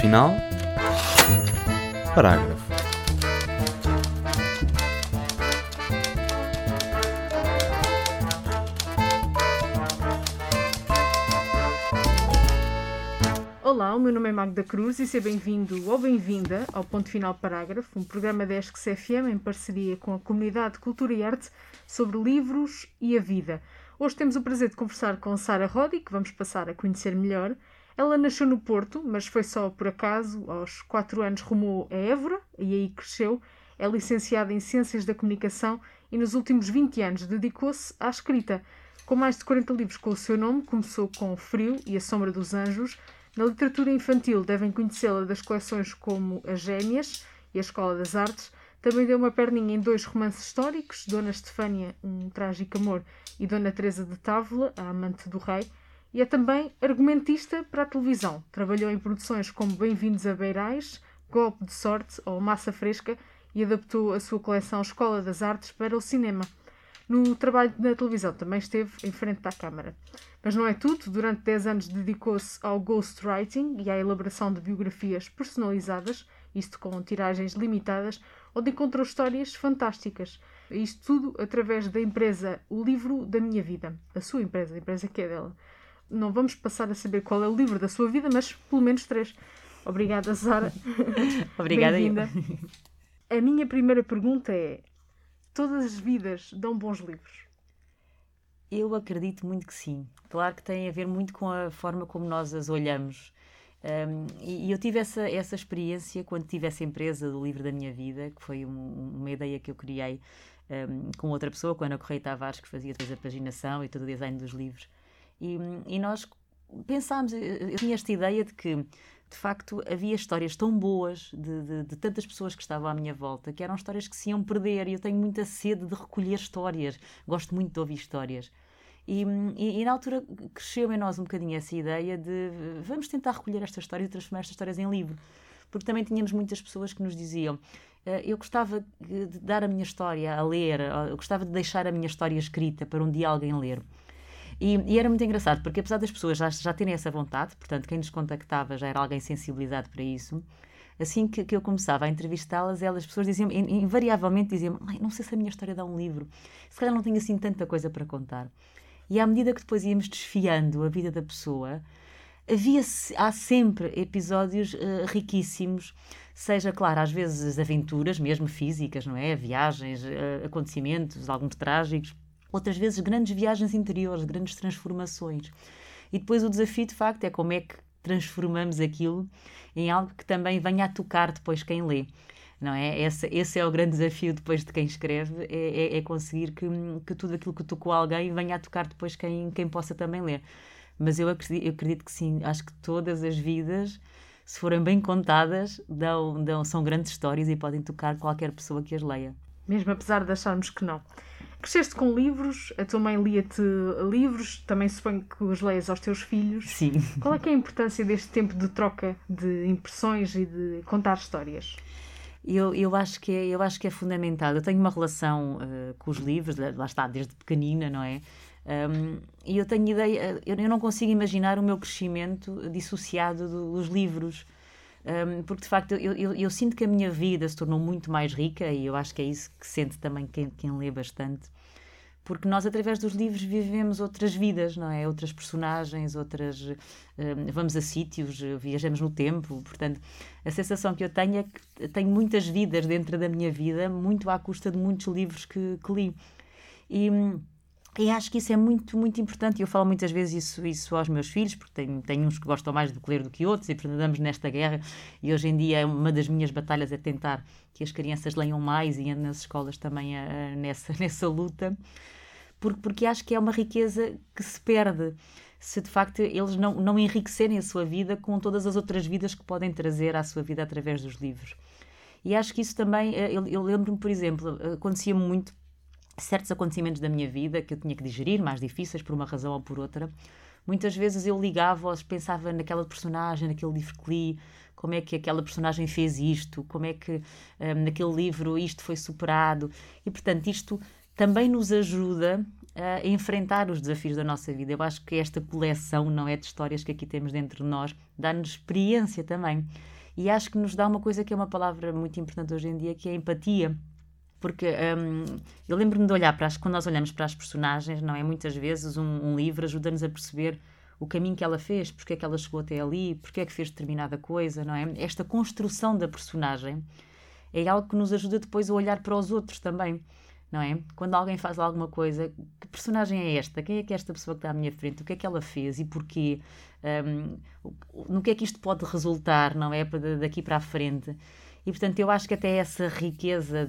final, parágrafo. Olá, o meu nome é Magda Cruz e seja bem-vindo ou bem-vinda ao Ponto Final Parágrafo, um programa da ESC FM em parceria com a Comunidade de Cultura e Arte sobre livros e a vida. Hoje temos o prazer de conversar com Sara Rodi, que vamos passar a conhecer melhor. Ela nasceu no Porto, mas foi só por acaso. Aos 4 anos rumou a Évora e aí cresceu. É licenciada em Ciências da Comunicação e nos últimos 20 anos dedicou-se à escrita. Com mais de 40 livros com o seu nome, começou com O Frio e A Sombra dos Anjos. Na literatura infantil devem conhecê-la das coleções como As Génias e A Escola das Artes. Também deu uma perninha em 2 romances históricos, Dona Estefânia, Um Trágico Amor, e Dona Teresa de Távola, A Amante do Rei. E é também argumentista para a televisão. Trabalhou em produções como Bem-vindos a Beirais, Golpe de Sorte ou Massa Fresca e adaptou a sua coleção Escola das Artes para o cinema. No trabalho na televisão também esteve em frente à câmara. Mas não é tudo. Durante 10 anos dedicou-se ao ghostwriting e à elaboração de biografias personalizadas, isto com tiragens limitadas, onde encontrou histórias fantásticas. Isto tudo através da empresa O Livro da Minha Vida. A sua empresa, a empresa que é dela. Não vamos passar a saber qual é o livro da sua vida, mas pelo menos 3. Obrigada, Sara. Obrigada. Bem-vinda. A minha primeira pergunta é: todas as vidas dão bons livros? Eu acredito muito que sim. Claro que tem a ver muito com a forma como nós as olhamos. E eu tive essa experiência quando tive essa empresa do Livro da Minha Vida, que foi uma ideia que eu criei com outra pessoa, com a Ana Correia Tavares, que fazia toda a paginação e todo o design dos livros. E nós pensámos, eu tinha esta ideia de que, de facto, havia histórias tão boas de tantas pessoas que estavam à minha volta, que eram histórias que se iam perder, e eu tenho muita sede de recolher histórias, gosto muito de ouvir histórias. E na altura cresceu em nós um bocadinho essa ideia de vamos tentar recolher estas histórias e transformar estas histórias em livro. Porque também tínhamos muitas pessoas que nos diziam eu gostava de dar a minha história a ler, eu gostava de deixar a minha história escrita para um dia alguém ler. E era muito engraçado, porque apesar das pessoas já terem essa vontade, portanto, quem nos contactava já era alguém sensibilizado para isso, assim que eu começava a entrevistá-las, as pessoas diziam, invariavelmente diziam, não sei se a minha história dá um livro, se calhar não tenho assim tanta coisa para contar. E à medida que depois íamos desfiando a vida da pessoa, há sempre episódios riquíssimos, seja, claro, às vezes aventuras, mesmo físicas, não é? Viagens, acontecimentos, alguns trágicos, outras vezes grandes viagens interiores, grandes transformações. E depois o desafio, de facto, é como é que transformamos aquilo em algo que também venha a tocar depois quem lê. Não é? Esse é o grande desafio depois de quem escreve, é conseguir que tudo aquilo que tocou alguém venha a tocar depois quem possa também ler. Mas eu acredito que sim, acho que todas as vidas, se forem bem contadas, são grandes histórias e podem tocar qualquer pessoa que as leia. Mesmo apesar de acharmos que não. Cresceste com livros, a tua mãe lia-te livros, também suponho que os leias aos teus filhos. Sim. Qual é que é a importância deste tempo de troca de impressões e de contar histórias? Eu acho que é fundamental. Eu tenho uma relação com os livros, lá está, desde pequenina, não é? E eu tenho ideia, eu não consigo imaginar o meu crescimento dissociado dos livros. Porque de facto eu sinto que a minha vida se tornou muito mais rica, e eu acho que é isso que sente também quem lê bastante, porque nós através dos livros vivemos outras vidas, não é? Outras personagens, vamos a sítios, viajamos no tempo, portanto a sensação que eu tenho é que tenho muitas vidas dentro da minha vida, muito à custa de muitos livros que li. E acho que isso é muito, muito importante. Eu falo muitas vezes isso aos meus filhos, porque tenho uns que gostam mais de ler do que outros, e portanto andamos nesta guerra. E hoje em dia uma das minhas batalhas é tentar que as crianças leiam mais, e ando nas escolas também nessa luta, porque acho que é uma riqueza que se perde se de facto eles não enriquecerem a sua vida com todas as outras vidas que podem trazer à sua vida através dos livros. E acho que isso também, eu lembro-me, por exemplo, acontecia muito certos acontecimentos da minha vida que eu tinha que digerir, mais difíceis por uma razão ou por outra. Muitas vezes eu ligava ou pensava naquela personagem, naquele livro que li, como é que aquela personagem fez isto, como é que naquele livro isto foi superado. E, portanto, isto também nos ajuda a enfrentar os desafios da nossa vida. Eu acho que esta coleção, não é, de histórias que aqui temos dentro de nós, dá-nos experiência também. E acho que nos dá uma coisa que é uma palavra muito importante hoje em dia, que é a empatia. Porque eu lembro-me de olhar quando nós olhamos para as personagens, não é? Muitas vezes um livro ajuda-nos a perceber o caminho que ela fez, porque é que ela chegou até ali, porque é que fez determinada coisa, não é? Esta construção da personagem é algo que nos ajuda depois a olhar para os outros também, não é? Quando alguém faz alguma coisa, que personagem é esta? Quem é que é esta pessoa que está à minha frente? O que é que ela fez e porquê? No que é que isto pode resultar, não é? Daqui para a frente. E, portanto, eu acho que até essa riqueza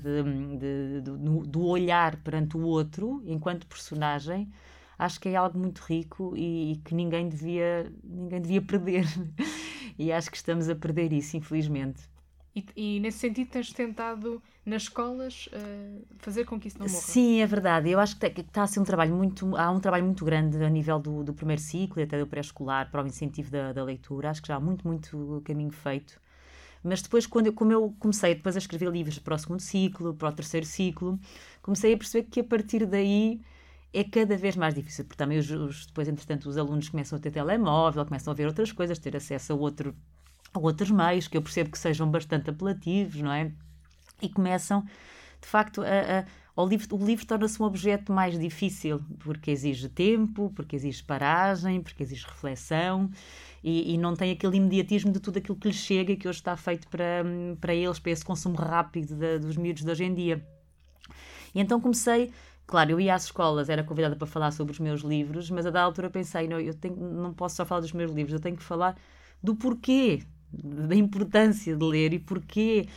do olhar perante o outro, enquanto personagem, acho que é algo muito rico e que ninguém devia perder. E acho que estamos a perder isso, infelizmente. E nesse sentido tens tentado, nas escolas, fazer com que isso não morra? Sim, é verdade. Eu acho que está a ser há um trabalho muito grande a nível do primeiro ciclo e até do pré-escolar para o incentivo da leitura. Acho que já há muito caminho feito. Mas depois, como eu comecei depois a escrever livros para o segundo ciclo, para o terceiro ciclo, comecei a perceber que a partir daí é cada vez mais difícil, porque também depois, entretanto, os alunos começam a ter telemóvel, começam a ver outras coisas, ter acesso a outros meios, que eu percebo que sejam bastante apelativos, não é? E começam, de facto, o livro torna-se um objeto mais difícil, porque exige tempo, porque exige paragem, porque exige reflexão, e não tem aquele imediatismo de tudo aquilo que lhes chega e que hoje está feito para eles, para esse consumo rápido dos miúdos de hoje em dia. E então comecei, claro, eu ia às escolas, era convidada para falar sobre os meus livros, mas a da altura pensei, não posso só falar dos meus livros, eu tenho que falar do porquê, da importância de ler e porquê,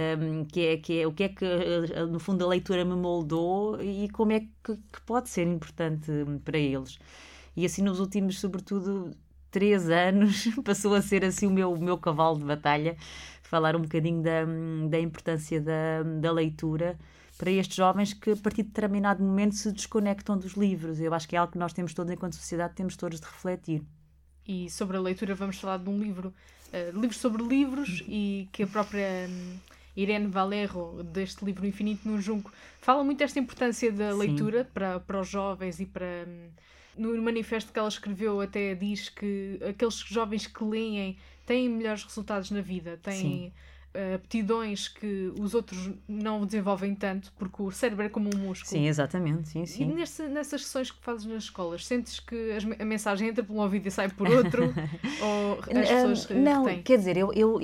o que é que no fundo a leitura me moldou e como é que pode ser importante para eles. E assim nos últimos, sobretudo, 3 anos, passou a ser assim o meu cavalo de batalha, falar um bocadinho da importância da leitura para estes jovens que a partir de determinado momento se desconectam dos livros. Eu acho que é algo que nós temos todos, enquanto sociedade, temos todos de refletir. E sobre a leitura vamos falar de um livro, livros sobre livros, e que a própria Irene Valero, deste livro Infinito no Junco, fala muito desta importância da leitura para os jovens e para... No manifesto que ela escreveu até diz que aqueles jovens que leem têm melhores resultados na vida, têm aptidões que os outros não desenvolvem tanto, porque o cérebro é como um músculo. Sim, exatamente. Sim. E nessas sessões que fazes nas escolas, sentes que a mensagem entra por um ouvido e sai por outro? Ou as pessoas que não, têm? quer dizer,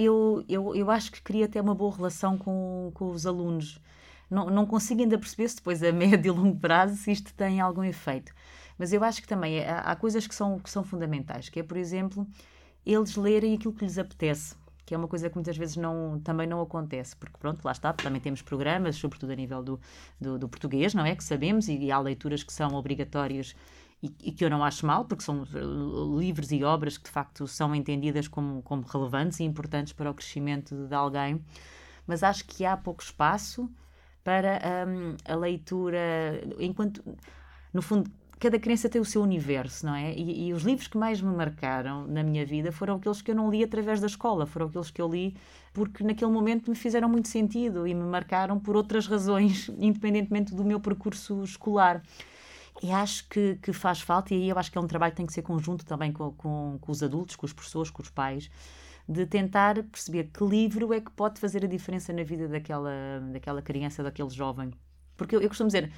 eu acho que cria até uma boa relação com os alunos. Não consigo ainda perceber se depois a médio e longo prazo se isto tem algum efeito. Mas eu acho que também há coisas que são fundamentais, que é, por exemplo, eles lerem aquilo que lhes apetece, que é uma coisa que muitas vezes também não acontece, porque pronto, lá está, também temos programas, sobretudo a nível do português, não é? Que sabemos, e há leituras que são obrigatórias e que eu não acho mal, porque são livros e obras que de facto são entendidas como relevantes e importantes para o crescimento de alguém, mas acho que há pouco espaço para a leitura, enquanto, no fundo, cada criança tem o seu universo, não é? E os livros que mais me marcaram na minha vida foram aqueles que eu não li através da escola, foram aqueles que eu li porque naquele momento me fizeram muito sentido e me marcaram por outras razões, independentemente do meu percurso escolar. E acho que faz falta, e aí eu acho que é um trabalho que tem que ser conjunto também com os adultos, com as pessoas, com os pais, de tentar perceber que livro é que pode fazer a diferença na vida daquela criança, daquele jovem. Porque eu costumo dizer,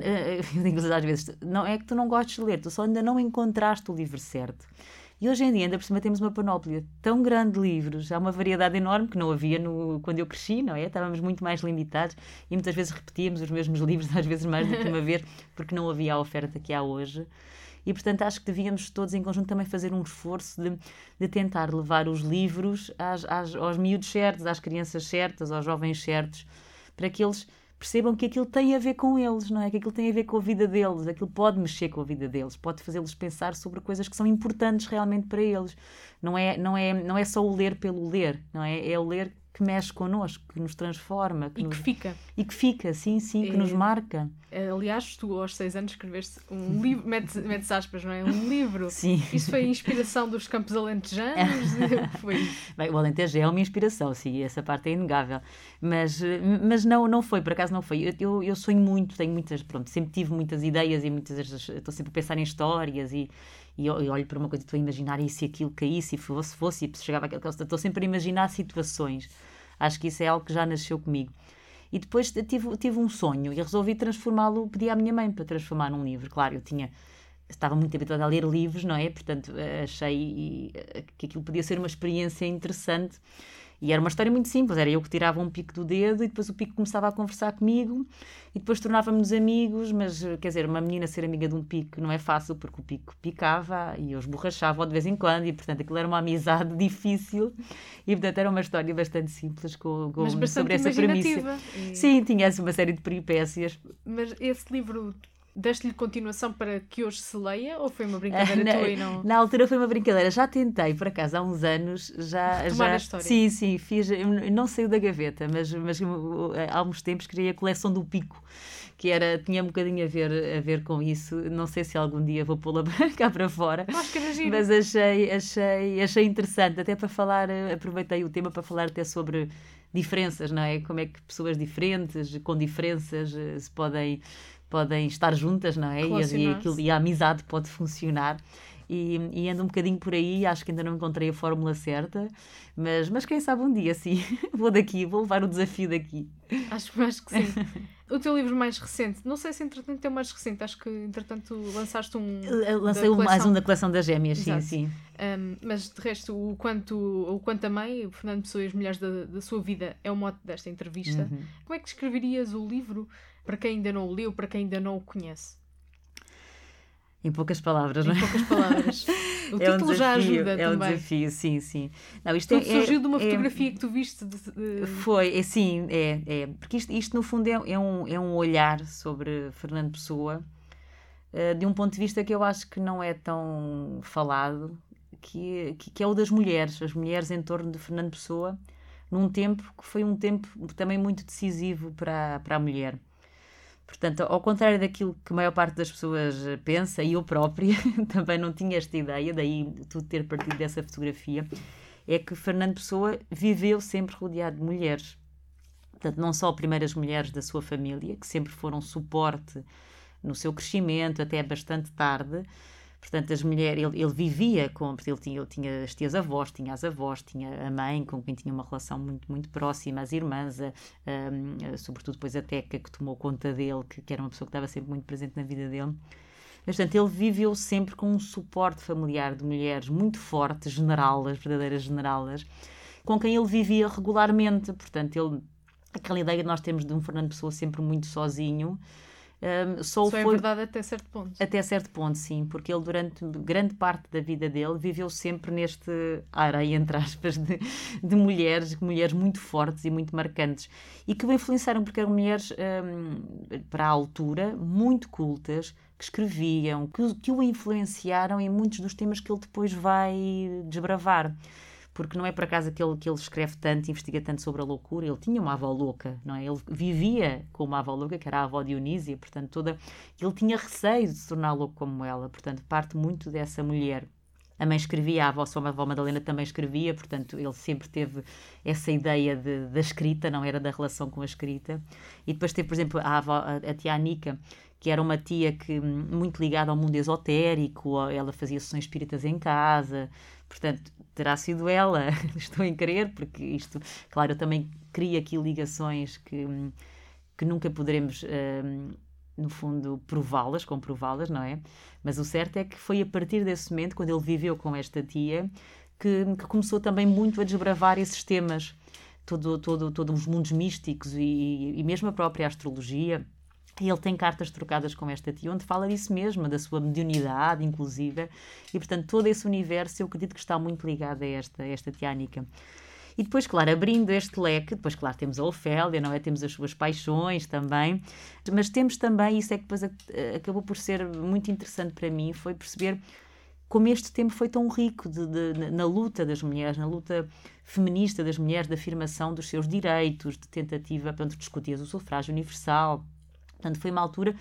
eu digo às vezes, não é que tu não gostes de ler, tu só ainda não encontraste o livro certo. E hoje em dia, ainda por cima, temos uma panóplia tão grande de livros, há uma variedade enorme que não havia quando eu cresci, não é? Estávamos muito mais limitados e muitas vezes repetíamos os mesmos livros, às vezes mais do que uma vez, porque não havia a oferta que há hoje. E, portanto, acho que devíamos todos em conjunto também fazer um esforço de tentar levar os livros aos miúdos certos, às crianças certas, aos jovens certos, para que eles percebam que aquilo tem a ver com eles, não é? Que aquilo tem a ver com a vida deles, aquilo pode mexer com a vida deles, pode fazê-los pensar sobre coisas que são importantes realmente para eles. Não é só o ler pelo ler, não é? É o ler que mexe connosco, que nos transforma. Que fica. E que fica, sim, que nos marca. Aliás, tu aos 6 anos escreveste um livro, metes aspas, não é? Um livro. Sim. Isso foi a inspiração dos Campos Alentejanos? Foi. Bem, o Alentejo é uma inspiração, sim, essa parte é inegável. Mas não foi, por acaso não foi. Eu sonho muito, tenho muitas, pronto, sempre tive muitas ideias e estou sempre a pensar em histórias e e eu olho para uma coisa e estou a imaginar e se aquilo caísse e fosse e chegava aquele... Estou sempre a imaginar situações. Acho que isso é algo que já nasceu comigo. E depois tive um sonho e resolvi transformá-lo, pedi à minha mãe para transformar num livro. Claro, estava muito habituada a ler livros, não é? Portanto, achei que aquilo podia ser uma experiência interessante. E era uma história muito simples, era eu que tirava um pico do dedo e depois o pico começava a conversar comigo e depois tornávamos amigos, mas, quer dizer, uma menina ser amiga de um pico não é fácil porque o pico picava e eu esborrachava de vez em quando e, portanto, aquilo era uma amizade difícil e, portanto, era uma história bastante simples mas bastante sobre essa premissa. Sim, tinha uma série de peripécias. Mas esse livro... Deste-lhe continuação para que hoje se leia ou foi uma brincadeira tua e não... Na altura foi uma brincadeira. Já tentei, por acaso, há uns anos. Tomar a história. Sim, fiz. Não saiu da gaveta, mas há uns tempos criei a coleção do Pico, que tinha um bocadinho a ver com isso. Não sei se algum dia vou pô-la cá para fora. Acho que era giro. Mas achei interessante. Até para falar, aproveitei o tema para falar até sobre diferenças, não é? Como é que pessoas diferentes, com diferenças, se podem estar juntas, não é? E a amizade pode funcionar. E ando um bocadinho por aí, acho que ainda não encontrei a fórmula certa, mas quem sabe um dia, sim, vou levar o desafio daqui. Acho que sim. O teu livro mais recente, não sei se entretanto é o mais recente, acho que entretanto lançaste um... Lancei mais um da coleção das Gêmeas, exato. Sim. Mas de resto, o Quanto Amei, o Fernando Pessoa e as Mulheres da Sua Vida, é o mote desta entrevista. Uhum. Como é que descreverias o livro para quem ainda não o leu, para quem ainda não o conhece? Em poucas palavras, não é? Em poucas palavras. O título já ajuda também. É um desafio, sim. Não, isto surgiu de uma fotografia que tu viste? Foi, sim, porque isto no fundo é um olhar sobre Fernando Pessoa de um ponto de vista que eu acho que não é tão falado, que é o das mulheres, as mulheres em torno de Fernando Pessoa, num tempo que foi um tempo também muito decisivo para a mulher. Portanto, ao contrário daquilo que a maior parte das pessoas pensa, e eu própria também não tinha esta ideia, daí tudo ter partido dessa fotografia, é que Fernando Pessoa viveu sempre rodeado de mulheres. Portanto, não só primeiras mulheres da sua família, que sempre foram suporte no seu crescimento até bastante tarde. Portanto, as mulheres, ele vivia porque ele tinha as tias-avós, tinha as avós, tinha a mãe, com quem tinha uma relação muito, muito próxima, as irmãs, sobretudo depois a Teca, que tomou conta dele, que era uma pessoa que estava sempre muito presente na vida dele. Mas, portanto, ele viveu sempre com um suporte familiar de mulheres muito fortes, generalas, verdadeiras generalas, com quem ele vivia regularmente. Portanto, aquela ideia que nós temos de um Fernando Pessoa sempre muito sozinho, só é verdade até certo ponto. Até certo ponto, sim, porque ele durante grande parte da vida dele viveu sempre neste areia, entre aspas, de mulheres muito fortes e muito marcantes e que o influenciaram porque eram mulheres para a altura muito cultas, que escreviam, que o influenciaram em muitos dos temas que ele depois vai desbravar. Porque não é por acaso que ele escreve tanto, investiga tanto sobre a loucura. Ele tinha uma avó louca, não é? Ele vivia com uma avó louca, que era a avó Dionísia, portanto, ele tinha receio de se tornar louco como ela, portanto, parte muito dessa mulher. A mãe escrevia, a sua avó Madalena também escrevia, portanto, ele sempre teve essa ideia da escrita, não era da relação com a escrita. E depois teve, por exemplo, a tia Anica, que era uma tia muito ligada ao mundo esotérico, ela fazia sessões espíritas em casa, portanto, terá sido ela, estou em crer, porque isto, claro, eu também crio aqui ligações que nunca poderemos, no fundo, comprová-las, não é? Mas o certo é que foi a partir desse momento, quando ele viveu com esta tia, que começou também muito a desbravar esses temas, todos os mundos místicos e mesmo a própria astrologia. E ele tem cartas trocadas com esta tia, onde fala disso mesmo, da sua mediunidade, inclusive. E, portanto, todo esse universo, eu acredito que está muito ligado a esta tia Anica. E depois, claro, abrindo este leque, depois, claro, temos a Ofélia, não é? Temos as suas paixões também. Mas temos também, isso é que depois acabou por ser muito interessante para mim, foi perceber como este tempo foi tão rico na luta das mulheres, na luta feminista das mulheres, de afirmação dos seus direitos, de tentativa, portanto, discutir o sufrágio universal. Portanto, foi uma altura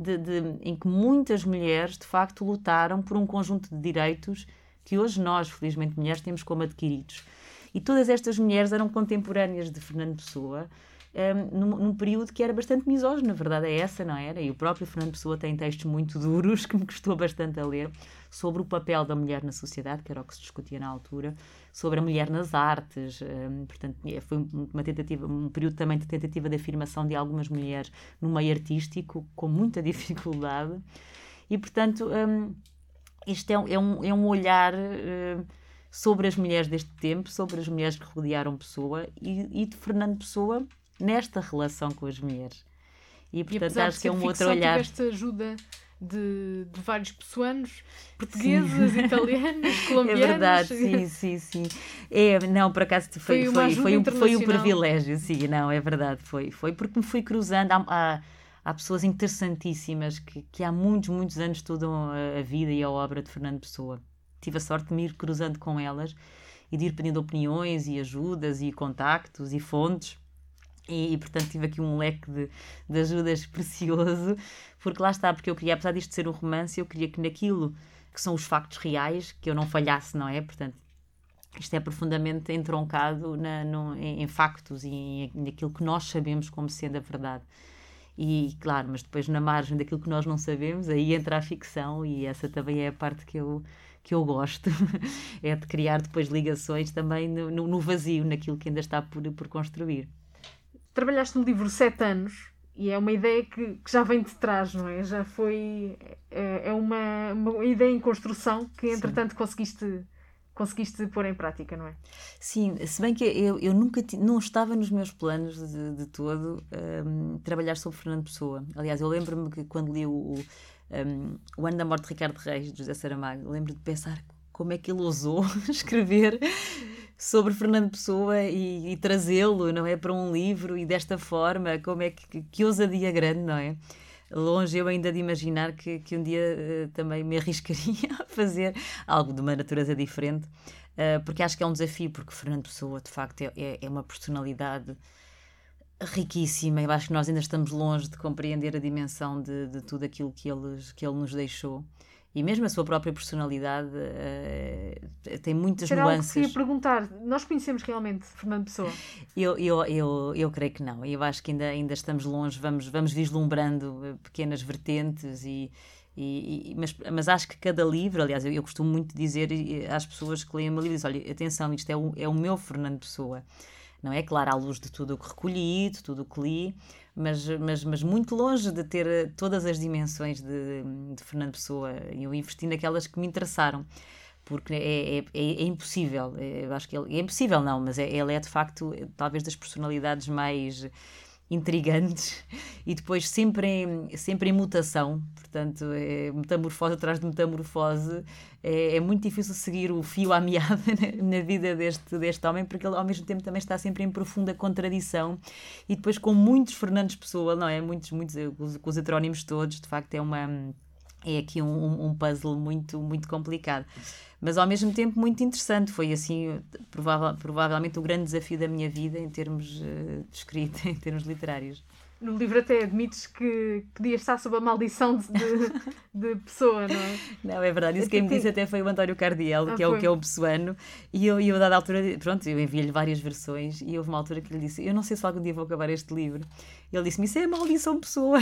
em que muitas mulheres, de facto, lutaram por um conjunto de direitos que hoje nós, felizmente, mulheres, temos como adquiridos. E todas estas mulheres eram contemporâneas de Fernando Pessoa, num período que era bastante misógino, na verdade é essa, não era? E o próprio Fernando Pessoa tem textos muito duros, que me custou bastante a ler, sobre o papel da mulher na sociedade, que era o que se discutia na altura, sobre a mulher nas artes, portanto, foi uma tentativa, um período também de tentativa de afirmação de algumas mulheres no meio artístico, com muita dificuldade, e portanto, isto é um olhar sobre as mulheres deste tempo, sobre as mulheres que rodearam Pessoa e de Fernando Pessoa nesta relação com as mulheres. E portanto, acho que é um outro olhar. Tiveste ajuda de vários pessoanos, portugueses, italianos, colombianos. É verdade, sim. Não, por acaso foi um privilégio, sim, não, é verdade, foi porque me fui cruzando. Há pessoas interessantíssimas que há muitos anos estudam a vida e a obra de Fernando Pessoa. Tive a sorte de me ir cruzando com elas e de ir pedindo opiniões e ajudas e contactos e fontes. E portanto tive aqui um leque de ajudas precioso, porque lá está, porque eu queria, apesar disto ser um romance, eu queria que naquilo que são os factos reais, que eu não falhasse, não é? Portanto, isto é profundamente entroncado em factos e naquilo que nós sabemos como sendo a verdade. E claro, mas depois na margem daquilo que nós não sabemos, aí entra a ficção, e essa também é a parte que eu gosto, é de criar depois ligações também no vazio, naquilo que ainda está por construir. Trabalhaste no livro 7 anos e é uma ideia que já vem de trás, não é? Já foi... É uma ideia em construção que, entretanto, conseguiste pôr em prática, não é? Sim, se bem que eu nunca não estava nos meus planos de todo trabalhar sobre Fernando Pessoa. Aliás, eu lembro-me que quando li o Ano da Morte de Ricardo Reis, de José Saramago, lembro de pensar como é que ele ousou escrever sobre Fernando Pessoa e trazê-lo, não é, para um livro, e desta forma, como é que ousadia grande, não é? Longe eu ainda de imaginar que um dia também me arriscaria a fazer algo de uma natureza diferente, porque acho que é um desafio, porque Fernando Pessoa, de facto, é uma personalidade riquíssima. Eu acho que nós ainda estamos longe de compreender a dimensão de tudo aquilo que ele nos deixou. E mesmo a sua própria personalidade tem muitas nuances. Algo que queria perguntar, nós conhecemos realmente Fernando Pessoa? Eu creio que não. Eu acho que ainda estamos longe, vamos vislumbrando pequenas vertentes mas acho que cada livro, aliás, eu costumo muito dizer às pessoas que leem o meu livro, diz, olha, atenção, isto é o meu Fernando Pessoa. Não é? Claro, à luz de tudo o que recolhi, de tudo o que li, mas muito longe de ter todas as dimensões de Fernando Pessoa. Eu investi naquelas que me interessaram, porque é impossível. Eu acho que é impossível, não, mas ele é de facto talvez das personalidades mais intrigantes e depois sempre em mutação, portanto, metamorfose atrás de metamorfose. É muito difícil seguir o fio à meada na vida deste homem, porque ele ao mesmo tempo também está sempre em profunda contradição, e depois com muitos Fernandes Pessoa, não é? Muitos com os heterónimos todos, de facto é aqui um puzzle muito, muito complicado, mas ao mesmo tempo muito interessante. Foi assim, provavelmente o grande desafio da minha vida em termos de escrita, em termos literários. No livro até admites que podias estar sob a maldição de Pessoa, não é? Não, é verdade. Isso quem me disse até foi o António Cardiel, que é o pessoano, e eu a dada altura, pronto, eu enviei-lhe várias versões, e houve uma altura que lhe disse, eu não sei se algum dia vou acabar este livro. E ele disse-me, isso é a maldição Pessoa.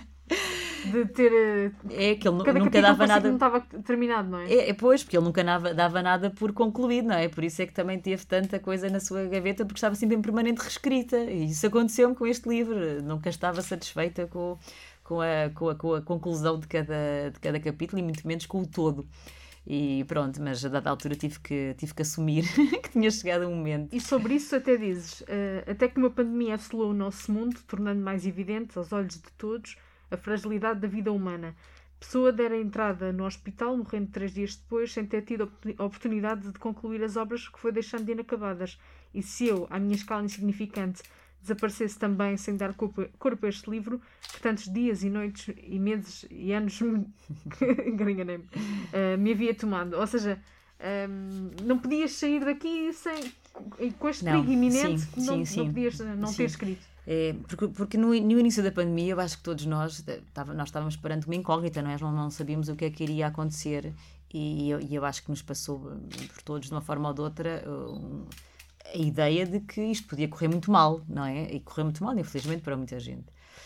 De ter... que ele nunca dava nada... não estava terminado, não é? Pois, porque ele nunca dava nada por concluído, não é? Por isso é que também teve tanta coisa na sua gaveta, porque estava sempre em permanente reescrita. E isso aconteceu-me com este livro. Nunca estava satisfeita com a conclusão de cada capítulo, e muito menos com o todo. E pronto, mas a dada altura tive que assumir que tinha chegado um momento. E sobre isso até dizes, até que uma pandemia assolou o nosso mundo, tornando mais evidente aos olhos de todos a fragilidade da vida humana. Pessoa dera entrada no hospital, morrendo 3 dias depois, sem ter tido a oportunidade de concluir as obras que foi deixando de inacabadas. E se eu, à minha escala insignificante, desaparecesse também sem dar corpo a este livro, que tantos dias e noites e meses e anos enganei-me, me havia tomado. Ou seja, não podias sair daqui com este perigo iminente, não podias não ter escrito. Porque no início da pandemia, eu acho que todos nós estávamos perante uma incógnita, não é? Não sabíamos o que é que iria acontecer, e eu acho que nos passou por todos, de uma forma ou de outra, a ideia de que isto podia correr muito mal, não é? E correr muito mal, infelizmente, para muita gente.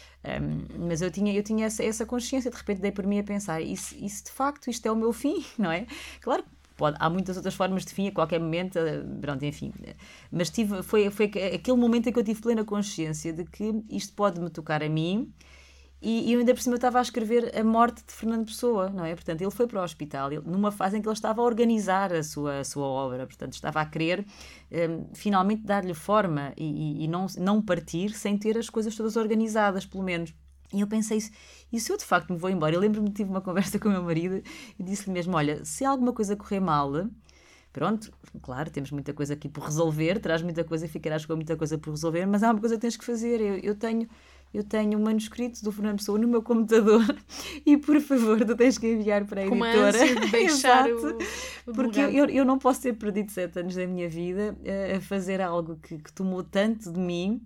Mas eu tinha essa consciência, de repente dei por mim a pensar, isso de facto, isto é o meu fim, não é? Claro que há muitas outras formas de fim a qualquer momento, pronto, enfim. Mas foi aquele momento em que eu tive plena consciência de que isto pode-me tocar a mim. E eu ainda por cima estava a escrever a morte de Fernando Pessoa, não é? Portanto, ele foi para o hospital numa fase em que ele estava a organizar a sua obra, portanto, estava a querer finalmente dar-lhe forma e não partir sem ter as coisas todas organizadas, pelo menos. E eu pensei, e se eu de facto me vou embora? Eu lembro-me que tive uma conversa com o meu marido e disse-lhe mesmo, olha, se alguma coisa correr mal, pronto, claro, temos muita coisa aqui por resolver, traz muita coisa e ficarás com muita coisa por resolver, mas há uma coisa que tens que fazer, eu tenho um manuscrito do Fernando Pessoa no meu computador e, por favor, tu tens que enviar para a com editora. Uma ânsia de deixar porque eu não posso ter perdido 7 anos da minha vida a fazer algo que tomou tanto de mim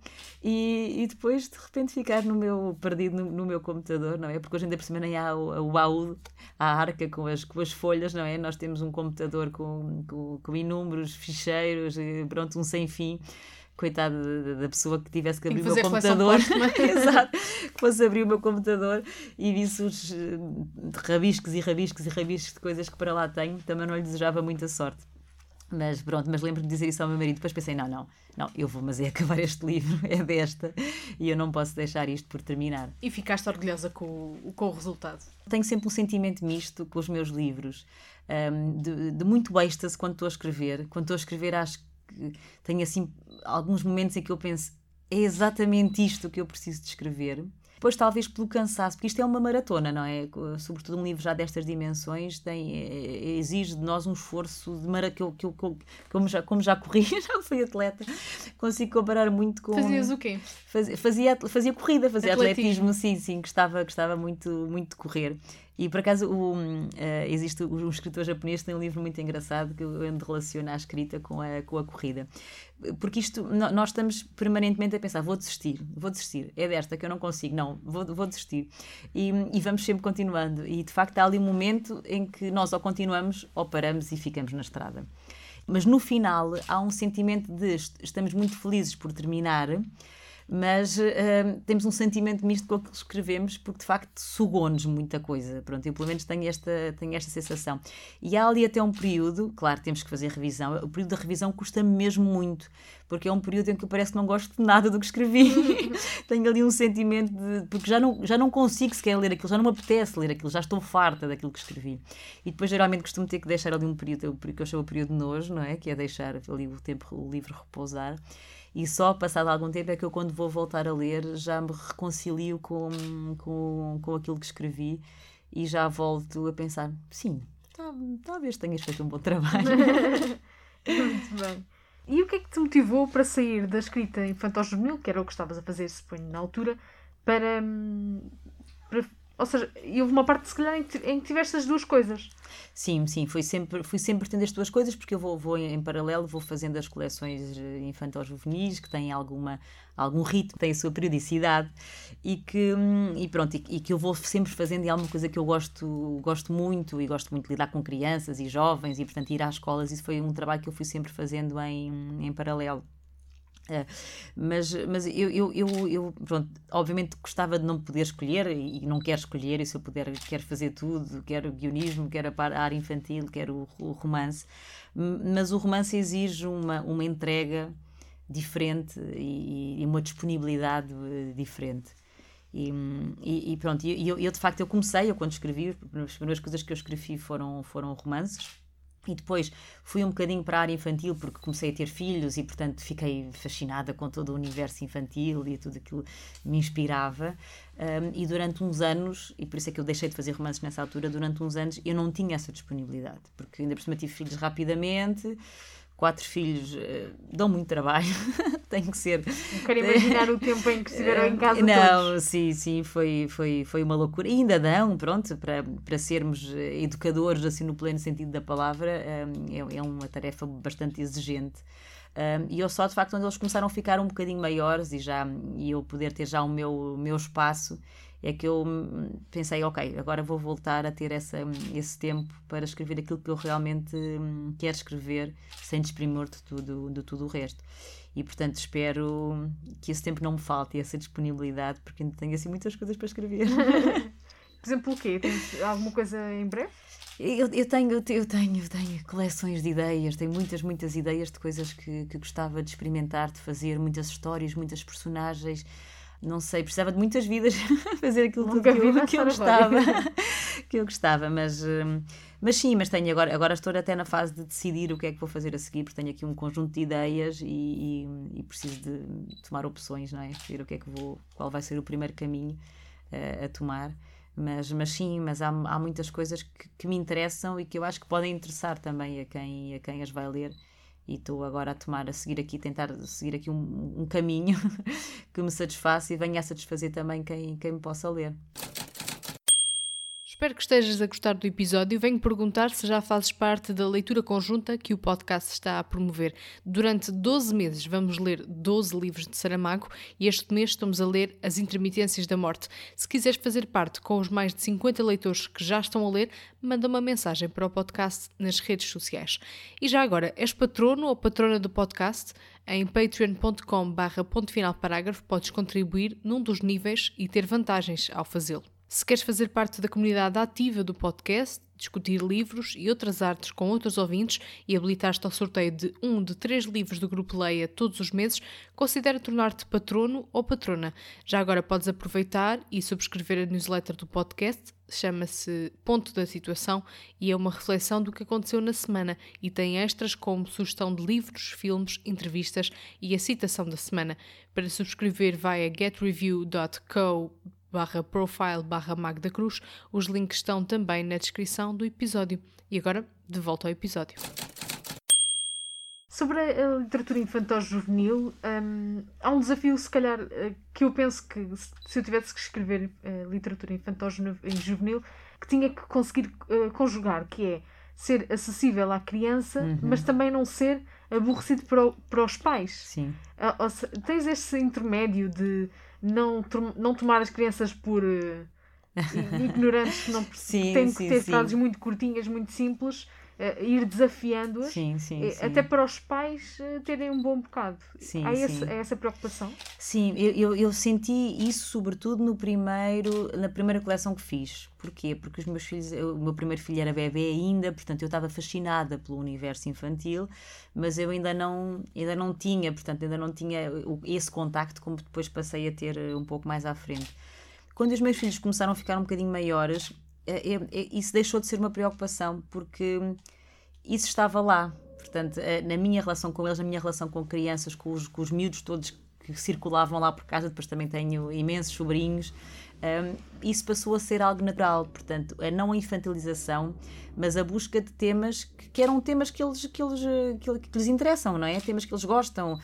e depois, de repente, ficar perdido no meu computador, não é? Porque hoje ainda por cima nem há o baú, a arca com as folhas, não é? Nós temos um computador com inúmeros ficheiros, pronto, um sem fim. Coitada da pessoa que tivesse que abrir o meu computador. Exato. Que fosse abrir o meu computador e visse os rabiscos e rabiscos e rabiscos de coisas que para lá tenho. Também não lhe desejava muita sorte. Mas pronto, lembro-me de dizer isso ao meu marido. Depois pensei, não, eu vou acabar este livro, é desta, e eu não posso deixar isto por terminar. E ficaste orgulhosa com o resultado? Tenho sempre um sentimento misto com os meus livros, de muito êxtase quando estou a escrever. Quando estou a escrever, acho que tenho assim alguns momentos em que eu penso, é exatamente isto que eu preciso de escrever. Depois talvez pelo cansaço, porque isto é uma maratona, não é? Sobretudo um livro já destas dimensões exige de nós um esforço de como já corri, já fui atleta, consigo comparar muito com... Fazias o quê? Fazia corrida, fazia atletismo, sim, gostava muito, muito de correr. E por acaso existe um escritor japonês que tem um livro muito engraçado que relaciona a escrita com a corrida. Porque nós estamos permanentemente a pensar, vou desistir, é desta que eu não consigo, não, vou desistir. E vamos sempre continuando. E de facto há ali um momento em que nós ou continuamos ou paramos e ficamos na estrada. Mas no final há um sentimento de estamos muito felizes por terminar, mas temos um sentimento misto com aquilo que escrevemos, porque de facto sugou-nos muita coisa. Pronto, eu pelo menos tenho esta sensação. E há ali até um período, claro, temos que fazer revisão, o período da revisão custa-me mesmo muito, porque é um período em que eu parece que não gosto de nada do que escrevi. Tenho ali um sentimento porque já não consigo sequer ler aquilo, já não me apetece ler aquilo, já estou farta daquilo que escrevi. E depois geralmente costumo ter que deixar ali um período, que eu chamo o período de nojo, não é? Que é deixar ali o livro repousar. E só passado algum tempo é que eu, quando vou voltar a ler, já me reconcilio com aquilo que escrevi e já volto a pensar, sim, talvez tenhas feito um bom trabalho. Muito bem. E o que é que te motivou para sair da escrita infantil-juvenil, que era o que estavas a fazer, suponho, na altura, para ou seja, e houve uma parte, se calhar, em que tiveste as duas coisas. Sim, fui sempre tendo as duas coisas, porque eu vou em paralelo, vou fazendo as coleções infantil-juvenis, que têm algum ritmo, têm a sua periodicidade, e que eu vou sempre fazendo, e há uma coisa que eu gosto muito, e gosto muito de lidar com crianças e jovens, e portanto ir às escolas, isso foi um trabalho que eu fui sempre fazendo em paralelo. Mas eu pronto, obviamente gostava de não poder escolher e não quero escolher, e se eu puder quero fazer tudo, quero guionismo, quero a área infantil, quero o romance, mas o romance exige uma entrega diferente e uma disponibilidade diferente. E pronto, eu de facto eu quando escrevi, as primeiras coisas que eu escrevi foram romances. E depois fui um bocadinho para a área infantil, porque comecei a ter filhos e, portanto, fiquei fascinada com todo o universo infantil e tudo aquilo me inspirava. E durante uns anos, e por isso é que eu deixei de fazer romances nessa altura, durante uns anos eu não tinha essa disponibilidade, porque ainda por cima tive filhos rapidamente. 4 filhos dão muito trabalho, tem que ser. Não quero imaginar o tempo em que estiveram em casa todos. Não, sim, foi uma loucura. E ainda dão, pronto, para sermos educadores, assim, no pleno sentido da palavra, é uma tarefa bastante exigente. E eu só, de facto, quando eles começaram a ficar um bocadinho maiores e eu poder ter já o meu espaço, é que eu pensei, ok, agora vou voltar a ter esse tempo para escrever aquilo que eu realmente quero escrever, sem desprimor de tudo o resto. E, portanto, espero que esse tempo não me falte, essa disponibilidade, porque ainda tenho assim muitas coisas para escrever. Por exemplo, o quê? Tens alguma coisa em breve? Eu tenho coleções de ideias, tenho muitas ideias de coisas que gostava de experimentar, de fazer, muitas histórias, muitas personagens. Não sei, precisava de muitas vidas fazer aquilo tudo que eu gostava. Que eu gostava, mas sim, mas tenho agora estou até na fase de decidir o que é que vou fazer a seguir, porque tenho aqui um conjunto de ideias e preciso de tomar opções, não é? Ver qual vai ser o primeiro caminho a tomar. Mas sim, mas há muitas coisas que me interessam e que eu acho que podem interessar também a quem as vai ler. E estou agora tentar seguir aqui um caminho que me satisfaça e venha a satisfazer também quem me possa ler. Espero que estejas a gostar do episódio. Venho perguntar se já fazes parte da leitura conjunta que o podcast está a promover. Durante 12 meses vamos ler 12 livros de Saramago e este mês estamos a ler As Intermitências da Morte. Se quiseres fazer parte com os mais de 50 leitores que já estão a ler, manda uma mensagem para o podcast nas redes sociais. E já agora, és patrono ou patrona do podcast? Em patreon.com/pontofinalparágrafo podes contribuir num dos níveis e ter vantagens ao fazê-lo. Se queres fazer parte da comunidade ativa do podcast, discutir livros e outras artes com outros ouvintes e habilitar-te ao sorteio de 3 livros do Grupo Leia todos os meses, considera tornar-te patrono ou patrona. Já agora podes aproveitar e subscrever a newsletter do podcast, chama-se Ponto da Situação e é uma reflexão do que aconteceu na semana e tem extras como sugestão de livros, filmes, entrevistas e a citação da semana. Para subscrever vai a getreview.co/profile/Magda Cruz. Os links estão também na descrição do episódio. E agora, de volta ao episódio. Sobre a literatura infantil-juvenil, há um desafio, se calhar, que eu penso que se eu tivesse que escrever literatura infantil-juvenil, que tinha que conseguir conjugar, que é ser acessível à criança, mas também não ser aborrecido para os pais. Sim. Tens esse intermédio de não tomar as crianças por ignorantes que não têm que ter frases muito curtinhas, muito simples, ir desafiando-as, até para os pais terem um bom bocado. Há essa preocupação? Sim, eu senti isso sobretudo na primeira coleção que fiz. Porquê? Porque os meus filhos, o meu primeiro filho era bebê ainda, portanto eu estava fascinada pelo universo infantil, mas eu ainda não tinha esse contacto como depois passei a ter um pouco mais à frente. Quando os meus filhos começaram a ficar um bocadinho maiores, isso deixou de ser uma preocupação, porque isso estava lá. Portanto, na minha relação com eles, na minha relação com crianças, com os miúdos todos que circulavam lá por casa, depois também tenho imensos sobrinhos, isso passou a ser algo natural. Portanto, a não a infantilização, mas a busca de temas que eram temas que lhes interessam, não é? Temas que eles gostam.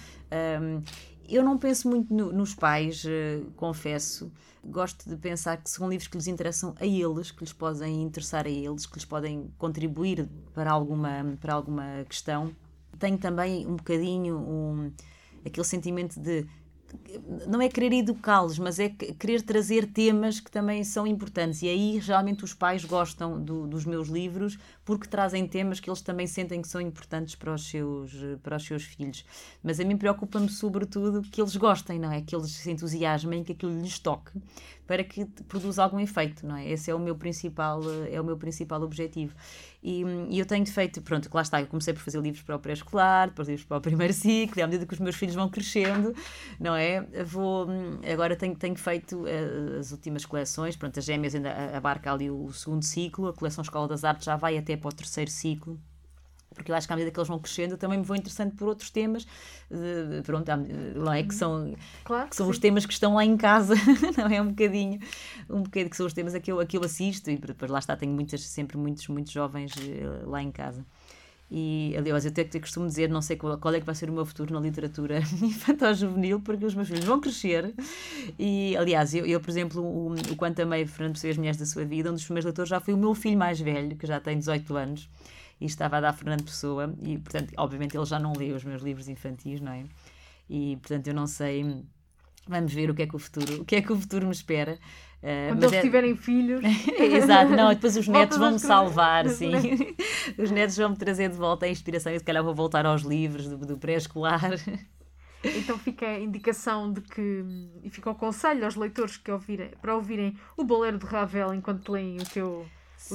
Eu não penso muito nos pais, confesso. Gosto de pensar que são livros que lhes interessam a eles, que lhes podem interessar a eles, que lhes podem contribuir para alguma questão. Tenho também um bocadinho aquele sentimento de, não é querer educá-los, mas é querer trazer temas que também são importantes. E aí, realmente, os pais gostam dos meus livros porque trazem temas que eles também sentem que são importantes para os seus filhos. Mas a mim preocupa-me, sobretudo, que eles gostem, não é? Que eles se entusiasmem, que aquilo lhes toque, para que produza algum efeito, não é? Esse é o meu principal objetivo. E eu tenho feito, pronto, lá está, eu comecei por fazer livros para o pré-escolar, depois livros para o primeiro ciclo, e à medida que os meus filhos vão crescendo, não é? Agora tenho feito as últimas coleções, pronto, as Gêmeas ainda abarca ali o segundo ciclo, a coleção Escola das Artes já vai até para o terceiro ciclo, porque eu acho que à medida que eles vão crescendo eu também me vou interessando por outros temas, pronto, não é? Que são os temas que estão lá em casa, não é? Um bocadinho que são os temas a que eu assisto, e depois lá está, tenho sempre muitos jovens lá em casa. E, aliás, eu até costumo dizer, não sei qual é que vai ser o meu futuro na literatura infantil-juvenil, porque os meus filhos vão crescer. E, aliás, eu por exemplo, o Quanto Amei Fernando Pessoa e as Mulheres da Sua Vida, um dos primeiros leitores já foi o meu filho mais velho, que já tem 18 anos, e estava a dar Fernando Pessoa, e, portanto, obviamente ele já não lê os meus livros infantis, não é? E, portanto, eu não sei Vamos ver o que é que o futuro me espera. Quando eles tiverem filhos. Exato, não, depois os netos vão-me Voltas a salvar, escrever. sim. Os netos vão-me trazer de volta a inspiração e se calhar vou voltar aos livros do pré-escolar. Então fica a indicação de que, e fica o conselho aos leitores que para ouvirem o Bolero de Ravel enquanto leem o teu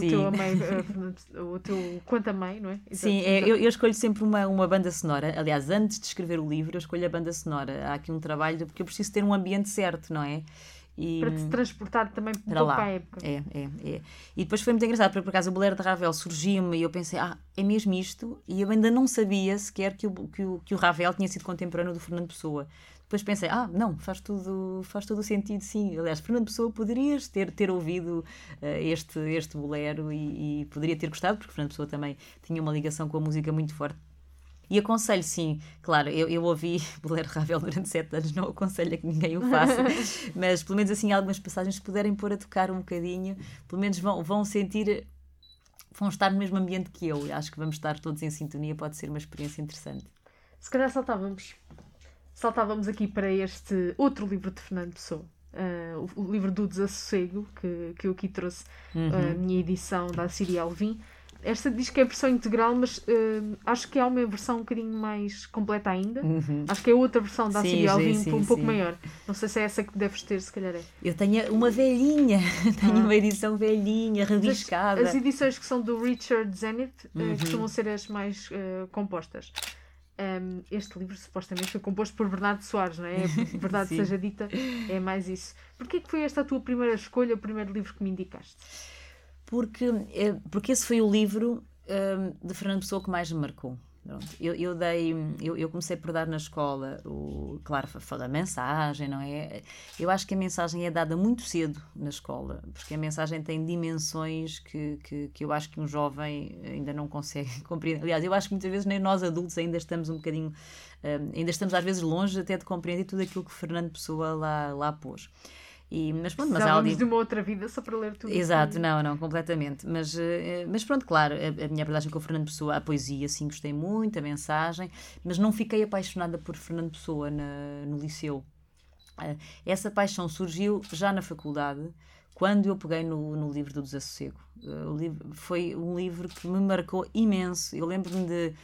Quanto Amei, não é? Sim, eu escolho sempre uma banda sonora. Aliás, antes de escrever o livro, eu escolho a banda sonora. Há aqui um trabalho, porque eu preciso ter um ambiente certo, não é? Para te transportar também um para pouco lá. para a época. É. E depois foi muito engraçado, porque por acaso o Bolero de Ravel surgiu-me e eu pensei, é mesmo isto? E eu ainda não sabia sequer que o Ravel tinha sido contemporâneo do Fernando Pessoa. Depois pensei, não, faz todo o sentido, sim. Aliás, Fernando Pessoa poderias ter ouvido este bolero e poderia ter gostado, porque Fernando Pessoa também tinha uma ligação com a música muito forte. E aconselho, sim, claro, eu ouvi Bolero Ravel durante 7 anos, não aconselho a que ninguém o faça, mas pelo menos assim algumas passagens que puderem pôr a tocar um bocadinho, pelo menos vão sentir, vão estar no mesmo ambiente que eu. Acho que vamos estar todos em sintonia, pode ser uma experiência interessante. Se calhar saltávamos aqui para este outro livro de Fernando Pessoa. O livro do Desassossego, que eu aqui trouxe, a minha edição da Síria Alvim. Esta diz que é a versão integral, mas acho que há uma versão um bocadinho mais completa ainda. Acho que é outra versão da Síria Alvim, um pouco maior. Não sei se é essa que deves ter, se calhar é. Eu tenho uma velhinha, uma edição velhinha, rabiscada. As edições que são do Richard Zenith costumam ser as mais compostas. Este livro supostamente foi composto por Bernardo Soares, não é? Verdade seja dita, é mais isso. Porquê que foi esta a tua primeira escolha, o primeiro livro que me indicaste? Porque esse foi o livro de Fernando Pessoa que mais me marcou. Eu comecei por dar na escola, claro, a mensagem, não é? Eu acho que a mensagem é dada muito cedo na escola, porque a mensagem tem dimensões que eu acho que um jovem ainda não consegue compreender. Aliás, eu acho que muitas vezes nem nós adultos ainda estamos um bocadinho, ainda estamos às vezes longe até de compreender tudo aquilo que Fernando Pessoa lá pôs. Mas pronto, precisávamos de uma outra vida só para ler tudo. Exato, não, completamente. Mas pronto, claro, a minha abordagem com o Fernando Pessoa, a poesia, sim, gostei muito, a mensagem, mas não fiquei apaixonada por Fernando Pessoa no liceu. Essa paixão surgiu já na faculdade, quando eu peguei no livro do Desassossego. Foi um livro que me marcou imenso. Eu lembro-me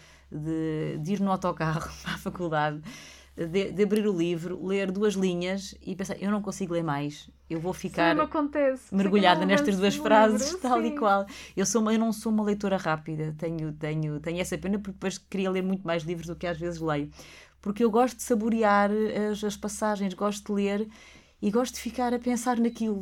de ir no autocarro para a faculdade, de abrir o livro, ler 2 linhas e pensar, eu não consigo ler mais, eu vou ficar mergulhada nestas 2 frases, livro, tal e qual. Eu não sou uma leitora rápida, tenho essa pena, porque depois queria ler muito mais livros do que às vezes leio, porque eu gosto de saborear as passagens, gosto de ler e gosto de ficar a pensar naquilo.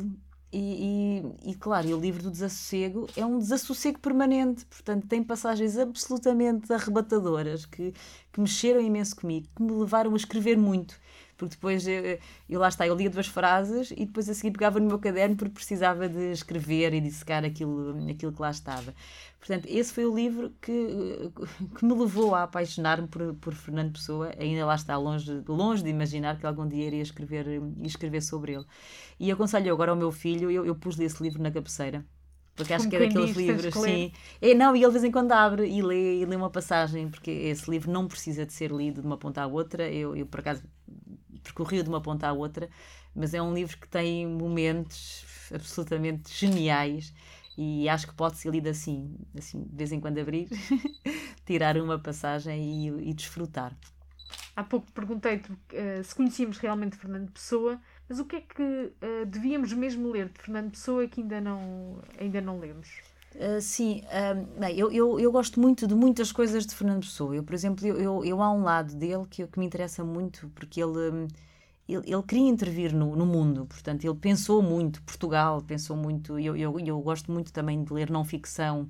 E claro, o livro do Desassossego é um desassossego permanente, portanto tem passagens absolutamente arrebatadoras que mexeram imenso comigo, que me levaram a escrever muito, porque depois eu lia 2 frases e depois a seguir pegava no meu caderno porque precisava de escrever e dissecar aquilo que lá estava. Portanto, esse foi o livro que me levou a apaixonar-me por Fernando Pessoa. Ainda lá está, longe de imaginar que algum dia iria escrever sobre ele. E aconselho agora ao meu filho, eu pus-lhe esse livro na cabeceira, porque acho que é daqueles livros, sim. E ele de vez em quando abre e lê uma passagem, porque esse livro não precisa de ser lido de uma ponta à outra. Eu por acaso percorri de uma ponta à outra, mas é um livro que tem momentos absolutamente geniais e acho que pode ser lido assim de vez em quando abrir, tirar uma passagem e desfrutar. Há pouco perguntei-te se conhecíamos realmente Fernando Pessoa, mas o que é que devíamos mesmo ler de Fernando Pessoa que ainda não lemos? Sim, eu gosto muito de muitas coisas de Fernando Pessoa. Por exemplo, eu há um lado dele que me interessa muito, porque ele queria intervir no mundo, portanto, ele pensou muito, Portugal, pensou muito. Eu gosto muito também de ler não-ficção,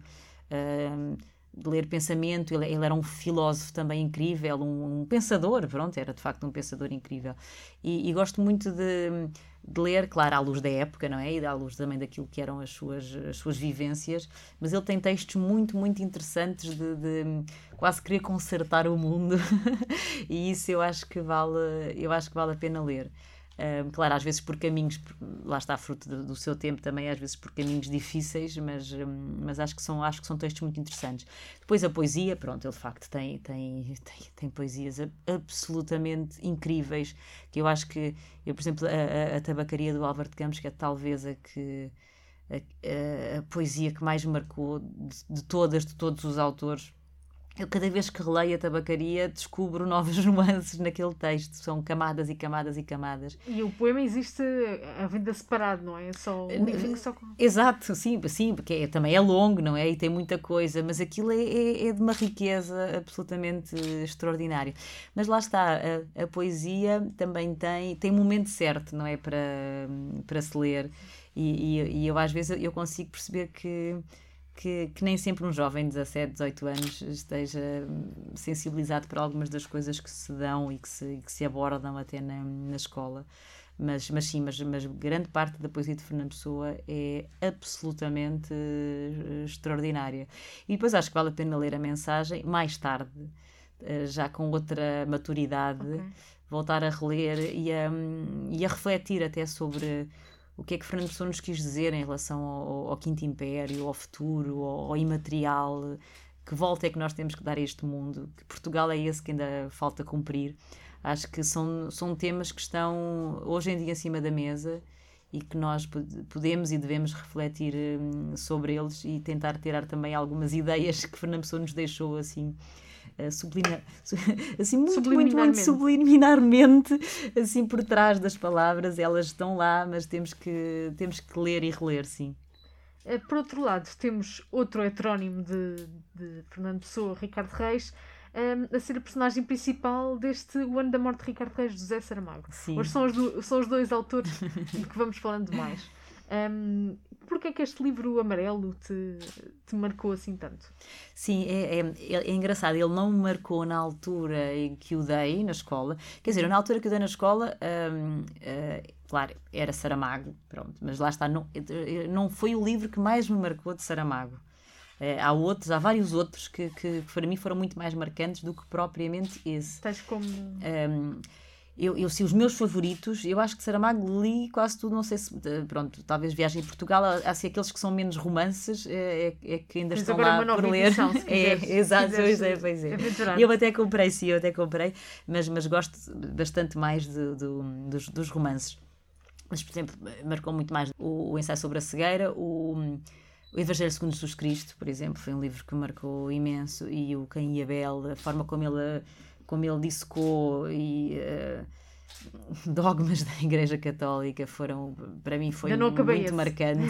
de ler pensamento. Ele era um filósofo também incrível, um pensador, pronto, era de facto um pensador incrível. E gosto muito de ler, claro, à luz da época, não é? E à luz também daquilo que eram as suas vivências, mas ele tem textos muito, muito interessantes de quase querer consertar o mundo e isso eu acho que vale a pena ler. Claro, às vezes por caminhos, lá está, fruto do seu tempo também, às vezes por caminhos difíceis, mas acho que são textos muito interessantes. Depois a poesia, pronto, ele de facto tem poesias absolutamente incríveis, que eu acho que, por exemplo, a Tabacaria do Álvaro de Campos, que é talvez a poesia que mais me marcou de todos os autores. Eu, cada vez que releio a Tabacaria, descubro novas nuances naquele texto. São camadas e camadas e camadas. E o poema existe a vida separado, não é? Só um livro só com... Exato, sim, porque também é longo, não é? E tem muita coisa, mas aquilo é de uma riqueza absolutamente extraordinária. Mas lá está, a poesia também tem momento certo, não é? Para se ler. E eu às vezes eu consigo perceber que nem sempre um jovem de 17, 18 anos esteja sensibilizado para algumas das coisas que se dão e que se abordam até na escola. Mas grande parte da poesia de Fernando Pessoa é absolutamente extraordinária. E depois acho que vale a pena ler a mensagem mais tarde, já com outra maturidade, voltar a reler e a refletir até sobre o que é que Fernando Pessoa nos quis dizer em relação ao Quinto Império, ao futuro, ao imaterial, que volta é que nós temos que dar a este mundo, que Portugal é esse que ainda falta cumprir. Acho que são temas que estão hoje em dia em cima da mesa e que nós podemos e devemos refletir sobre eles e tentar tirar também algumas ideias que Fernando Pessoa nos deixou assim... assim muito subliminarmente assim por trás das palavras. Elas estão lá, mas temos que ler e reler, sim. Por outro lado, temos outro heterónimo de Fernando Pessoa, Ricardo Reis, a ser a personagem principal deste O Ano da Morte de Ricardo Reis, de José Saramago. Sim. Hoje são os dois autores de que vamos falando mais. Porquê é que este livro amarelo te marcou assim tanto? Sim, é engraçado. Ele não me marcou na altura em que o dei na escola. Quer dizer, na altura que eu dei na escola, claro, era Saramago, pronto. Mas lá está, não foi o livro que mais me marcou de Saramago. Há vários outros que para mim foram muito mais marcantes do que propriamente esse. Tais como... Se os meus favoritos, eu acho que Saramago li quase tudo, não sei se, pronto, talvez Viagem em Portugal, há se aqueles que são menos romances, que ainda estão lá por ler. Edição, se quiseres, exato, pois é. Eu até comprei, mas gosto bastante mais dos romances. Mas, por exemplo, marcou muito mais o Ensaio sobre a Cegueira, o Evangelho segundo Jesus Cristo, por exemplo, foi um livro que me marcou imenso, e o Caim e Abel, a forma como ele dissecou e dogmas da Igreja Católica para mim foi muito marcante.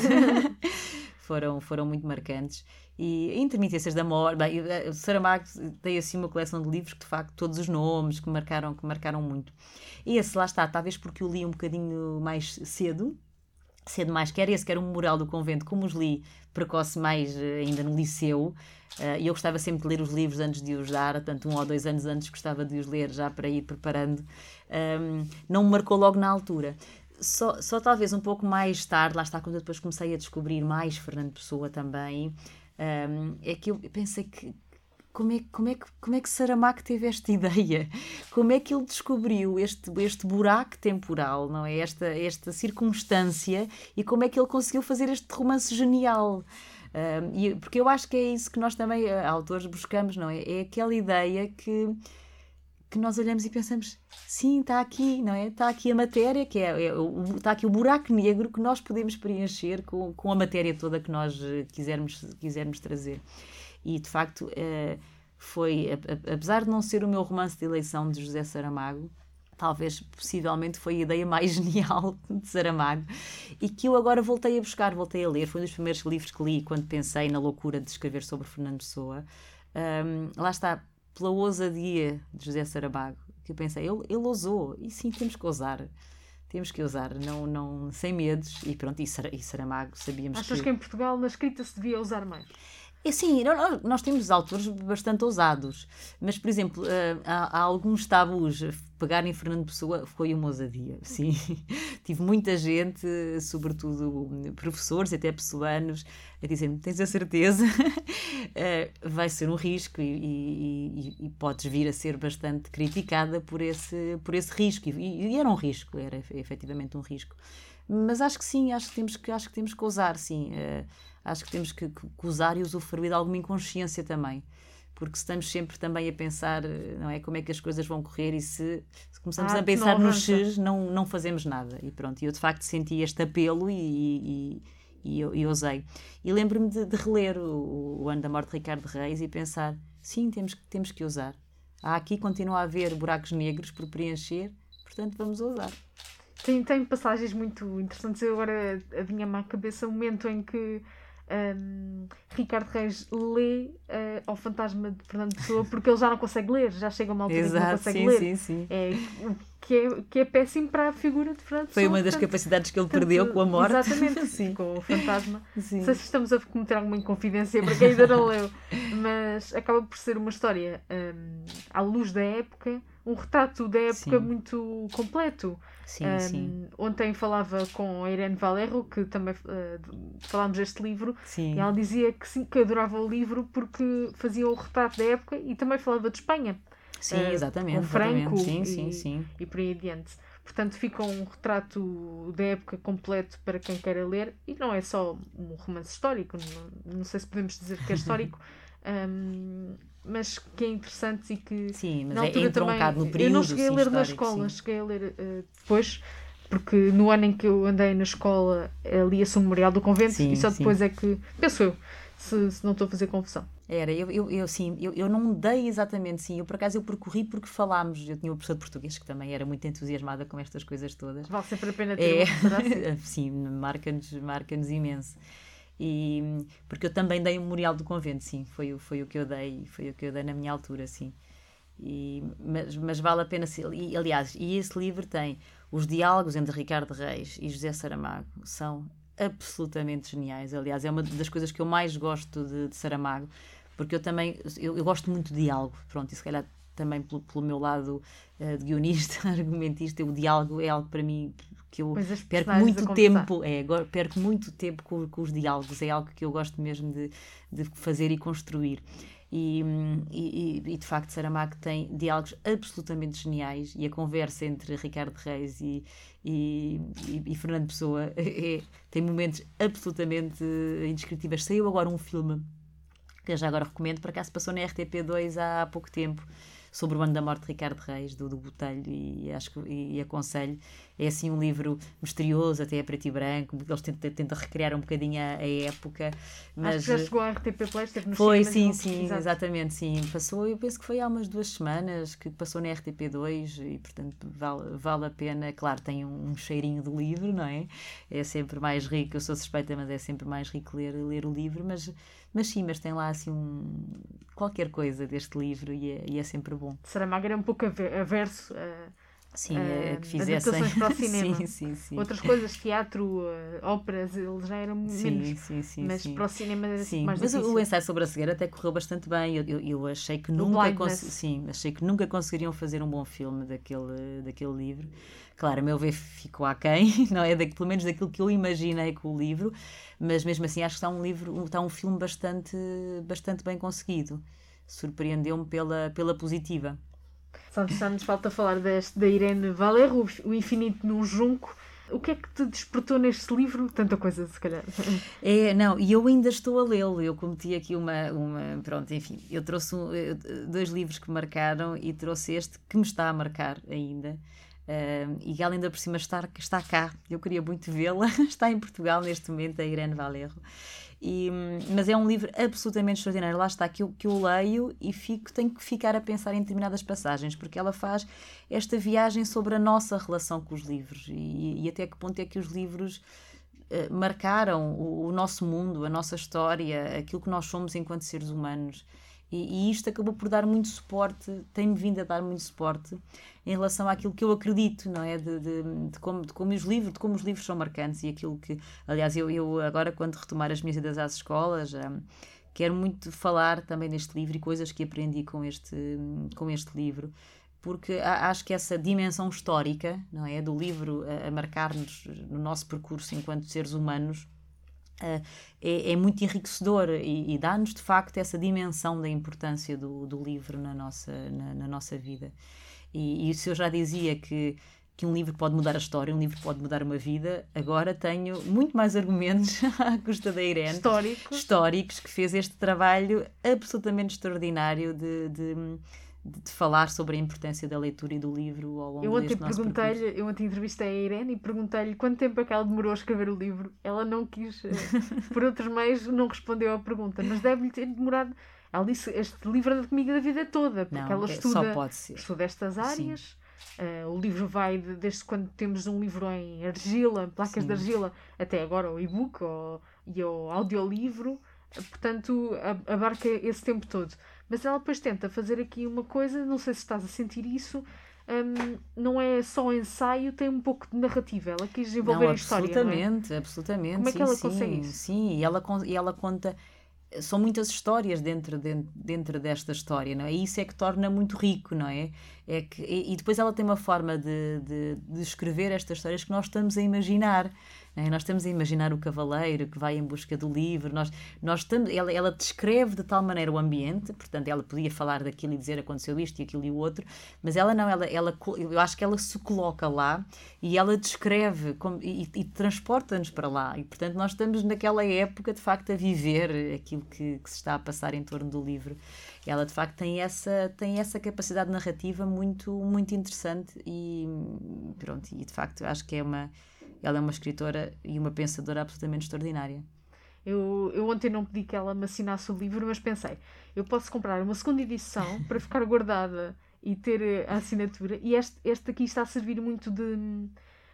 foram muito marcantes. E Intermitências da Morte, bem, o Saramago tem assim uma coleção de livros que de facto todos os nomes que marcaram muito. E esse lá está, talvez porque eu li um bocadinho mais cedo mais, quer o Memorial do Convento, como os li precoce mais ainda no liceu, e eu gostava sempre de ler os livros antes de os dar, portanto 1 ou 2 anos antes gostava de os ler já para ir preparando. Não me marcou logo na altura. Só talvez um pouco mais tarde, lá está, quando eu depois comecei a descobrir mais Fernando Pessoa também, é que eu pensei que como é que Saramago teve esta ideia? Como é que ele descobriu este buraco temporal, não é? Esta circunstância, e como é que ele conseguiu fazer este romance genial? Porque eu acho que é isso que nós também, autores, buscamos, não é? É aquela ideia que nós olhamos e pensamos, sim, está aqui, não é? Está aqui a matéria, está aqui o buraco negro que nós podemos preencher com a matéria toda que nós quisermos trazer. E, de facto, apesar de não ser o meu romance de eleição de José Saramago, possivelmente foi a ideia mais genial de Saramago, e que eu agora voltei a ler. Foi um dos primeiros livros que li quando pensei na loucura de escrever sobre Fernando Pessoa. Lá está, pela ousadia de José Saramago, que eu pensei, ele ousou, e sim, temos que ousar, não, sem medos, e pronto, e Saramago, sabíamos Achas que em Portugal na escrita se devia usar mais? É sim, nós temos autores bastante ousados, mas, por exemplo, há alguns tabus. Pegar em Fernando Pessoa foi uma ousadia, sim. Tive muita gente, sobretudo professores, até pessoanos, a dizer-me: tens a certeza? Vai ser um risco e podes vir a ser bastante criticada por esse risco. E era um risco, era efetivamente um risco. Mas acho que sim, acho que temos que ousar, sim. Acho que temos que usar e usufruir de alguma inconsciência também, porque estamos sempre também a pensar, não é, como é que as coisas vão correr, e se começamos a pensar nos X, não fazemos nada. E pronto, eu de facto senti este apelo e ousei. E lembro-me de reler o Ano da Morte de Ricardo Reis e pensar: sim, temos que ousar. Aqui continua a haver buracos negros por preencher, portanto vamos ousar. Tem passagens muito interessantes. Eu agora vinha-me à cabeça o momento em que Ricardo Reis lê ao fantasma de Fernando Pessoa, porque ele já não consegue ler, já chega a uma altura que não consegue ler. Sim. Que é péssimo para a figura de Fernando Pessoa. Foi uma das capacidades que ele perdeu com a morte. Exatamente, sim. Com o fantasma. Sim. Não sei se estamos a cometer alguma inconfidência para quem ainda não leu, mas acaba por ser uma história à luz da época, um retrato da época muito completo. Sim. Ontem falava com a Irene Valerro, que também falámos deste livro, e ela dizia que sim, que adorava o livro porque fazia o retrato da época e também falava de Espanha. Sim, exatamente. Com Franco sim. E por aí adiante. Portanto, fica um retrato da época completo para quem queira ler, e não é só um romance histórico, não sei se podemos dizer que é histórico, mas que é interessante e que... Sim, mas é entroncado no período. Eu não cheguei a ler na escola, cheguei a ler depois, porque no ano em que eu andei na escola lia-se o Memorial do Convento, e só depois é que, penso eu, se não estou a fazer confusão. Eu não dei exatamente, sim, eu por acaso percorri porque falámos, eu tinha uma professora de português que também era muito entusiasmada com estas coisas todas. Vale sempre a pena ter uma professora assim. Sim, marca-nos imenso. E, porque eu também dei o Memorial do Convento, sim, foi o que eu dei na minha altura, sim. Mas vale a pena ser, e, aliás, esse livro tem os diálogos entre Ricardo Reis e José Saramago, são absolutamente geniais. Aliás, é uma das coisas que eu mais gosto de Saramago, porque eu gosto muito de diálogo, pronto, e se calhar também pelo meu lado de guionista, argumentista, o diálogo é algo para mim que eu perco muito tempo com os diálogos, é algo que eu gosto mesmo de fazer e construir. E de facto Saramago tem diálogos absolutamente geniais, e a conversa entre Ricardo Reis e Fernando Pessoa tem momentos absolutamente indescritíveis. Saiu agora um filme que eu já agora recomendo, por acaso passou na RTP2 há pouco tempo, sobre o Ano da Morte de Ricardo Reis, do Botelho, e aconselho. É assim um livro misterioso, até é preto e branco, eles tentam recriar um bocadinho a época. Mas acho que já chegou à RTP Play, esteve no foi, sim, exatamente, sim. Passou, eu penso que foi há umas 2 semanas que passou na RTP2, e portanto vale a pena. Claro, tem um cheirinho do livro, não é? É sempre mais rico, eu sou suspeita, mas é sempre mais rico ler o livro, mas tem lá assim qualquer coisa deste livro, e é sempre bom. Saramago era um pouco averso que fizessem adaptações para o cinema. Sim. Outras coisas, teatro, óperas, ele já era menos. Mas para o cinema era mais difícil. Mas o ensaio sobre a cegueira até correu bastante bem. Eu achei que nunca conseguiriam fazer um bom filme daquele livro. Claro, a meu ver ficou aquém, não é? Pelo menos daquilo que eu imaginei com o livro, mas mesmo assim acho que está um filme bastante bem conseguido. Surpreendeu-me pela positiva. Já nos falta falar da Irene Valerro, O Infinito num Junco. O que é que te despertou neste livro? Tanta coisa, se calhar. E eu ainda estou a lê-lo. Eu cometi aqui pronto, enfim, eu trouxe 2 livros que me marcaram, e trouxe este que me está a marcar ainda. E ela ainda por cima está cá. Eu queria muito vê-la. Está em Portugal neste momento, a Irene Valerro. Mas é um livro absolutamente extraordinário. Lá está, que eu leio e tenho que ficar a pensar em determinadas passagens, porque ela faz esta viagem sobre a nossa relação com os livros, e até que ponto é que os livros marcaram o nosso mundo, a nossa história, aquilo que nós somos enquanto seres humanos. E isto acabou por dar muito suporte, tem-me vindo a dar muito suporte em relação àquilo que eu acredito, não é? De como os livros são marcantes, e aquilo que, aliás, eu agora, quando retomar as minhas idas às escolas, quero muito falar também neste livro e coisas que aprendi com este livro, porque acho que essa dimensão histórica, não é, do livro a marcar-nos no nosso percurso enquanto seres humanos, é muito enriquecedor e dá-nos de facto essa dimensão da importância do livro na nossa vida. E se eu já dizia que um livro pode mudar a história, um livro pode mudar uma vida, agora tenho muito mais argumentos à custa da Irene, históricos, que fez este trabalho absolutamente extraordinário de falar sobre a importância da leitura e do livro ao longo deste nosso percurso. Eu ontem entrevistei a Irene e perguntei-lhe quanto tempo é que ela demorou a escrever o livro. Ela não quis, por outros meios, não respondeu à pergunta, mas deve-lhe ter demorado. Ela disse, este livro anda comigo a vida toda, porque ela estuda estas áreas. O livro vai desde quando temos um livro em argila, placas de argila, até agora o e-book e o audiolivro. Portanto, abarca esse tempo todo. Mas ela depois tenta fazer aqui uma coisa, não sei se estás a sentir isso, não é só ensaio, tem um pouco de narrativa. Ela quis desenvolver a história, absolutamente. Como é que ela consegue isso? Sim, e ela conta... São muitas histórias dentro desta história, não é? E isso é que torna muito rico, não é? E depois ela tem uma forma de escrever estas histórias que nós estamos a imaginar. Não é? Nós estamos a imaginar o cavaleiro que vai em busca do livro. Ela descreve de tal maneira o ambiente, portanto, ela podia falar daquilo e dizer aconteceu isto e aquilo e o outro, mas ela não, eu acho que ela se coloca lá e ela descreve e transporta-nos para lá. E, portanto, nós estamos naquela época, de facto, a viver aquilo que se está a passar em torno do livro. Ela, de facto, tem essa capacidade narrativa muito, muito interessante e, pronto, e, de facto, acho que ela é uma escritora e uma pensadora absolutamente extraordinária. Eu ontem não pedi que ela me assinasse o livro, mas pensei, eu posso comprar uma segunda edição para ficar guardada e ter a assinatura, e este aqui está a servir muito de...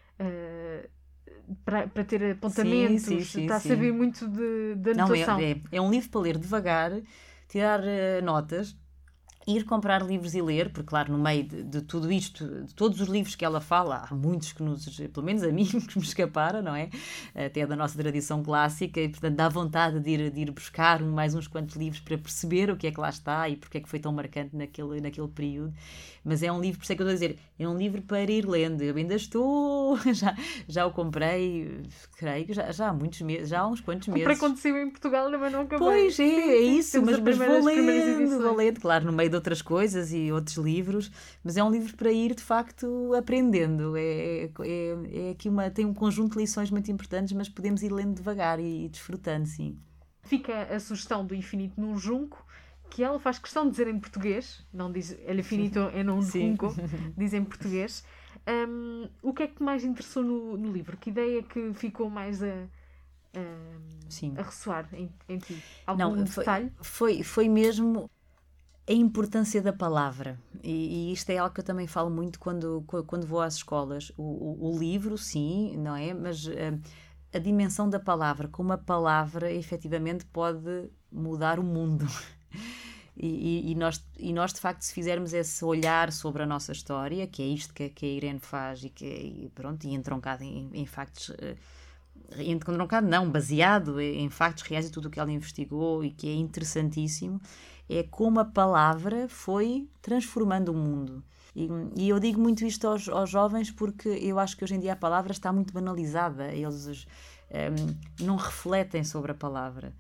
para ter apontamentos, está a servir muito de anotação. Não, é um livro para ler devagar, tirar notas, ir comprar livros e ler, porque claro, no meio de tudo isto, de todos os livros que ela fala, há muitos que pelo menos a mim, que me escaparam, não é? Até da nossa tradição clássica, e portanto dá vontade de ir buscar mais uns quantos livros para perceber o que é que lá está e porque é que foi tão marcante naquele período. Mas é um livro, por isso é que eu estou a dizer, é um livro para ir lendo. Eu ainda estou, já o comprei, creio que já há muitos meses, já há uns quantos meses. Comprei quando saiu em Portugal, mas não acabei. Pois é isso, mas vou lendo, claro, no meio de outras coisas e outros livros, mas é um livro para ir, de facto, aprendendo. Aqui tem um conjunto de lições muito importantes, mas podemos ir lendo devagar e desfrutando, sim. Fica a sugestão do Infinito num Junco, que ela faz questão de dizer em português, não diz El Infinito en un Junco, diz em português. O que é que te mais interessou no livro? Que ideia que ficou mais a ressoar em ti? Algum detalhe? Foi mesmo a importância da palavra, e isto é algo que eu também falo muito quando vou às escolas. O livro, sim, não é? Mas a dimensão da palavra, como a palavra efetivamente pode mudar o mundo. E nós, de facto, se fizermos esse olhar sobre a nossa história, que é isto que a Irene faz e entroncado em factos... entroncado não, baseado em factos reais e tudo o que ela investigou e que é interessantíssimo, é como a palavra foi transformando o mundo. E eu digo muito isto aos jovens porque eu acho que hoje em dia a palavra está muito banalizada. Eles não refletem sobre a palavra.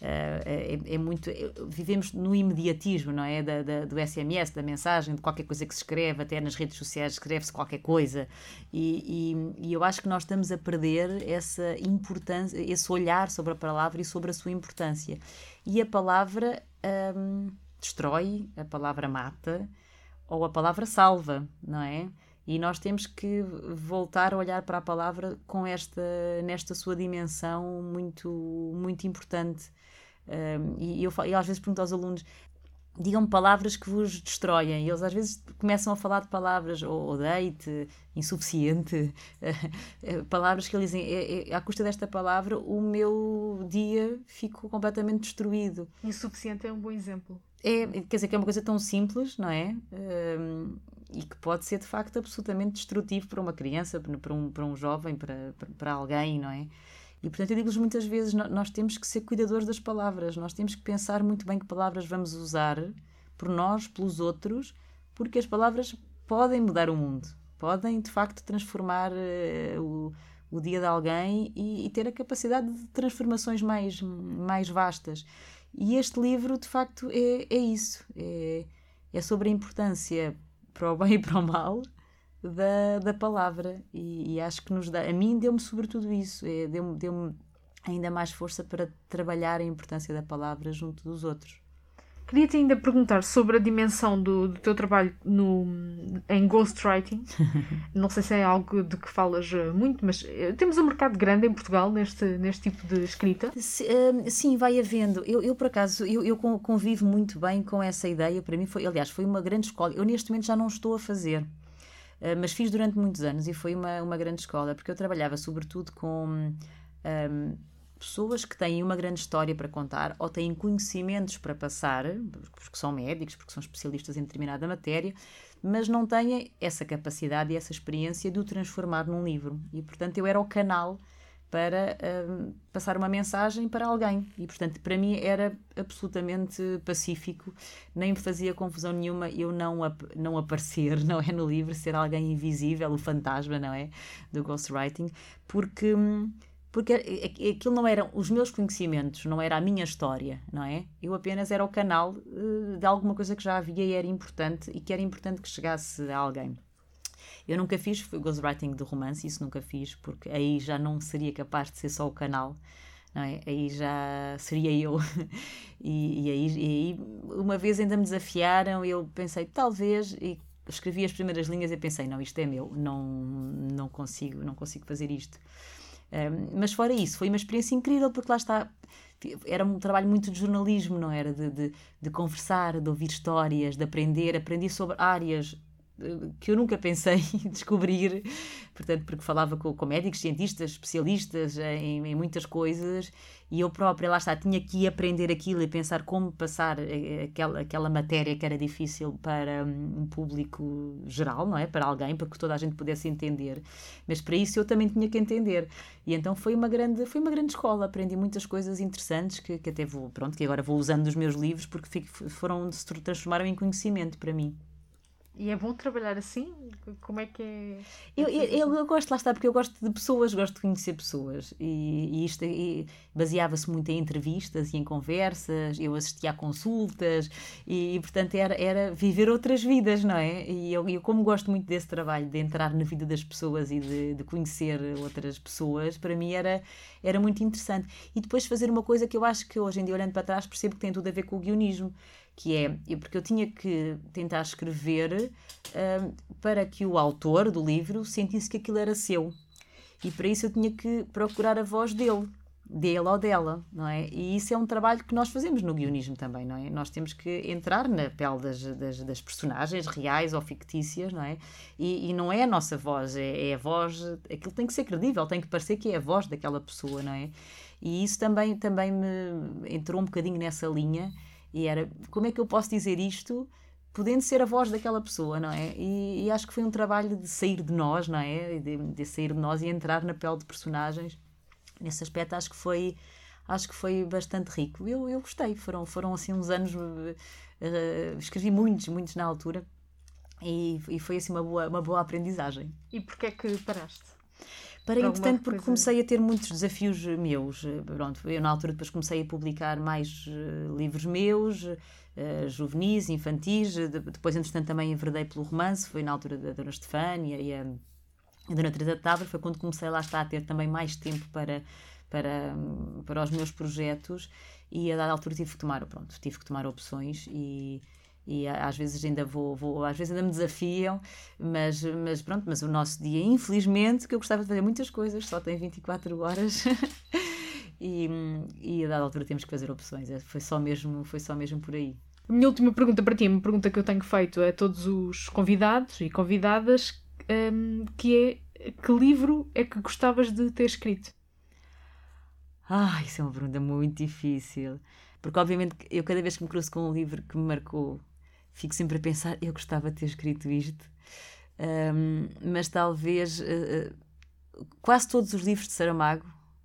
Vivemos no imediatismo, não é? Do SMS, da mensagem, de qualquer coisa que se escreve, até nas redes sociais escreve-se qualquer coisa. E eu acho que nós estamos a perder essa importância, esse olhar sobre a palavra e sobre a sua importância. E a palavra destrói, a palavra mata, ou a palavra salva, não é? E nós temos que voltar a olhar para a palavra nesta sua dimensão muito, muito importante. E eu às vezes pergunto aos alunos, digam-me palavras que vos destroem, e eles às vezes começam a falar de palavras, odeio-te, insuficiente, palavras que eles dizem, à custa desta palavra o meu dia ficou completamente destruído. Insuficiente é um bom exemplo. Quer dizer, que é uma coisa tão simples, não é? E que pode ser de facto absolutamente destrutivo para uma criança, para um jovem, para alguém, não é? E, portanto, eu digo-lhes muitas vezes, nós temos que ser cuidadores das palavras, nós temos que pensar muito bem que palavras vamos usar por nós, pelos outros, porque as palavras podem mudar o mundo, podem, de facto, transformar o dia de alguém e ter a capacidade de transformações mais vastas. E este livro, de facto, é isso. É sobre a importância, para o bem e para o mal, da palavra. E acho que a mim deu-me sobretudo isso. Deu-me ainda mais força para trabalhar a importância da palavra junto dos outros. Queria-te ainda perguntar sobre a dimensão do teu trabalho em ghostwriting. Não sei se é algo de que falas muito, mas temos um mercado grande em Portugal neste tipo de escrita? Sim, vai havendo. Eu por acaso, eu convivo muito bem com essa ideia. Para mim, foi uma grande escola. Eu neste momento já não estou a fazer, mas fiz durante muitos anos e foi uma grande escola, porque eu trabalhava sobretudo com pessoas que têm uma grande história para contar ou têm conhecimentos para passar, porque são médicos, porque são especialistas em determinada matéria, mas não têm essa capacidade e essa experiência de o transformar num livro. E, portanto, eu era o canal para passar uma mensagem para alguém. E, portanto, para mim era absolutamente pacífico, nem me fazia confusão nenhuma eu não aparecer, não é, no livro, ser alguém invisível, o fantasma, não é, do ghostwriting, porque aquilo não eram os meus conhecimentos, não era a minha história, não é? Eu apenas era o canal de alguma coisa que já havia e era importante, e que era importante que chegasse a alguém. Eu nunca fiz ghostwriting de romance, isso nunca fiz, porque aí já não seria capaz de ser só o canal, não é? Aí já seria eu. E aí uma vez ainda me desafiaram, eu pensei, talvez, e escrevi as primeiras linhas e pensei, não, isto é meu, não consigo fazer isto. Mas fora isso, foi uma experiência incrível, porque lá está, era um trabalho muito de jornalismo, não era? De conversar, de ouvir histórias, de aprendi sobre áreas que eu nunca pensei em descobrir, portanto, porque falava com médicos, cientistas, especialistas em muitas coisas, e eu própria, lá está, tinha que ir aprender aquilo e pensar como passar aquela matéria que era difícil para um público geral, não é? Para alguém, para que toda a gente pudesse entender. Mas para isso eu também tinha que entender. E então foi uma grande escola, aprendi muitas coisas interessantes que até que agora vou usando nos meus livros, porque se transformaram em conhecimento para mim. E é bom trabalhar assim? Como é que é? Eu gosto, lá está, porque eu gosto de pessoas, gosto de conhecer pessoas. E isto baseava-se muito em entrevistas e em conversas, eu assistia a consultas e portanto, era viver outras vidas, não é? E eu como gosto muito desse trabalho, de entrar na vida das pessoas e de conhecer outras pessoas, para mim era muito interessante. E depois fazer uma coisa que eu acho que hoje em dia, olhando para trás, percebo que tem tudo a ver com o guionismo, que é, porque eu tinha que tentar escrever para que o autor do livro sentisse que aquilo era seu. E para isso eu tinha que procurar a voz dele ou dela, não é? E isso é um trabalho que nós fazemos no guionismo também, não é? Nós temos que entrar na pele das personagens reais ou fictícias, não é? E não é a nossa voz, é a voz, aquilo tem que ser credível, tem que parecer que é a voz daquela pessoa, não é? E isso também me entrou um bocadinho nessa linha. E era, como é que eu posso dizer isto podendo ser a voz daquela pessoa, não é? E acho que foi um trabalho de sair de nós, não é? De sair de nós e entrar na pele de personagens. Nesse aspecto acho que foi bastante rico. Eu gostei, foram assim uns anos, escrevi muitos na altura e foi assim uma boa aprendizagem. E porquê é que paraste? Parei, entretanto, porque comecei a ter muitos desafios meus. Pronto, eu na altura depois comecei a publicar mais livros meus, juvenis, infantis. Depois, entretanto, também enverdei pelo romance. Foi na altura da Dona Estefânia e a Dona Teresa de Távora. Foi quando comecei lá a ter também mais tempo para os meus projetos. E a dada altura tive que tomar opções e às vezes ainda às vezes ainda me desafiam, mas o nosso dia, infelizmente, que eu gostava de fazer muitas coisas, só tem 24 horas e a dada altura temos que fazer opções, foi só mesmo por aí. A minha última pergunta para ti, uma pergunta que eu tenho feito a todos os convidados e convidadas, que é: que livro é que gostavas de ter escrito? Isso é uma pergunta muito difícil, porque obviamente eu cada vez que me cruzo com um livro que me marcou, fico sempre a pensar, eu gostava de ter escrito isto, mas talvez quase todos os livros de Saramago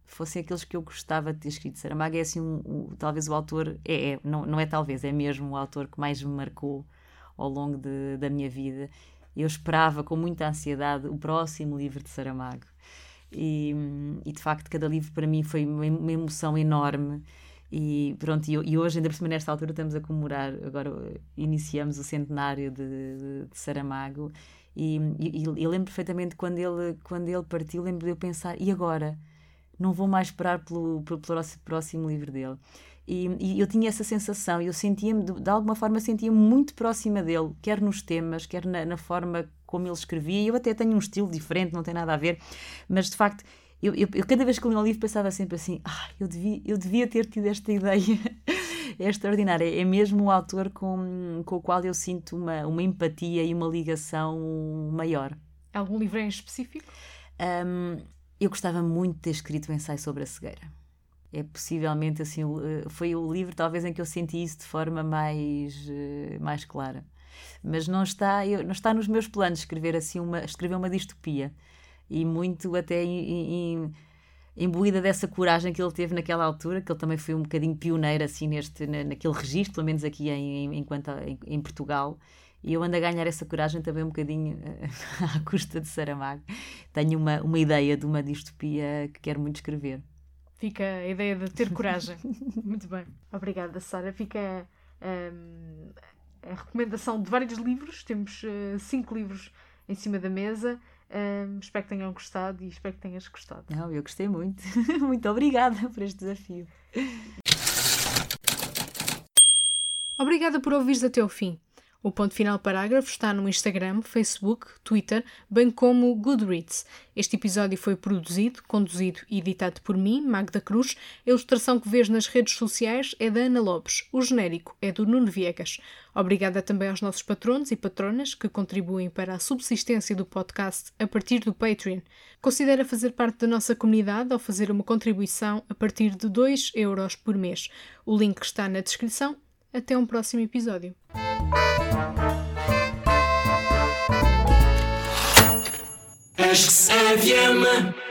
fossem aqueles que eu gostava de ter escrito. Saramago é assim, talvez o autor, não é talvez, é mesmo o autor que mais me marcou ao longo da minha vida. Eu esperava com muita ansiedade o próximo livro de Saramago. E de facto, cada livro para mim foi uma emoção enorme. E pronto, e hoje, ainda por cima, nesta altura, estamos a comemorar, agora iniciamos o centenário de Saramago. E eu lembro perfeitamente quando ele partiu, lembro de eu pensar, e agora? Não vou mais esperar pelo próximo livro dele. E eu tinha essa sensação, eu sentia-me, de alguma forma, sentia-me muito próxima dele, quer nos temas, quer na forma como ele escrevia. Eu até tenho um estilo diferente, não tem nada a ver, mas de facto, eu cada vez que li um livro pensava sempre assim, eu devia ter tido esta ideia. É extraordinário, é mesmo o autor com o qual eu sinto uma empatia e uma ligação maior. Algum livro em específico? Eu gostava muito de ter escrito o ensaio sobre a cegueira. É possivelmente assim, foi o livro talvez em que eu senti isso de forma mais clara. Mas não está nos meus planos escrever uma distopia. E muito até imbuída dessa coragem que ele teve naquela altura, que ele também foi um bocadinho pioneiro assim, naquele registro, pelo menos aqui em Portugal. E eu ando a ganhar essa coragem também um bocadinho à custa de Saramago. Tenho uma ideia de uma distopia que quero muito escrever. Fica a ideia de ter coragem. Muito bem. Obrigada, Sara. Fica a recomendação de vários livros. Temos 5 livros em cima da mesa. Espero que tenham gostado e espero que tenhas gostado. Não, eu gostei muito. Muito obrigada por este desafio. Obrigada por ouvires até ao fim. O Ponto Final Parágrafo está no Instagram, Facebook, Twitter, bem como Goodreads. Este episódio foi produzido, conduzido e editado por mim, Magda Cruz. A ilustração que vês nas redes sociais é da Ana Lopes. O genérico é do Nuno Viegas. Obrigada também aos nossos patronos e patronas que contribuem para a subsistência do podcast a partir do Patreon. Considera fazer parte da nossa comunidade ao fazer uma contribuição a partir de 2 euros por mês. O link está na descrição. Até um próximo episódio. Acho que se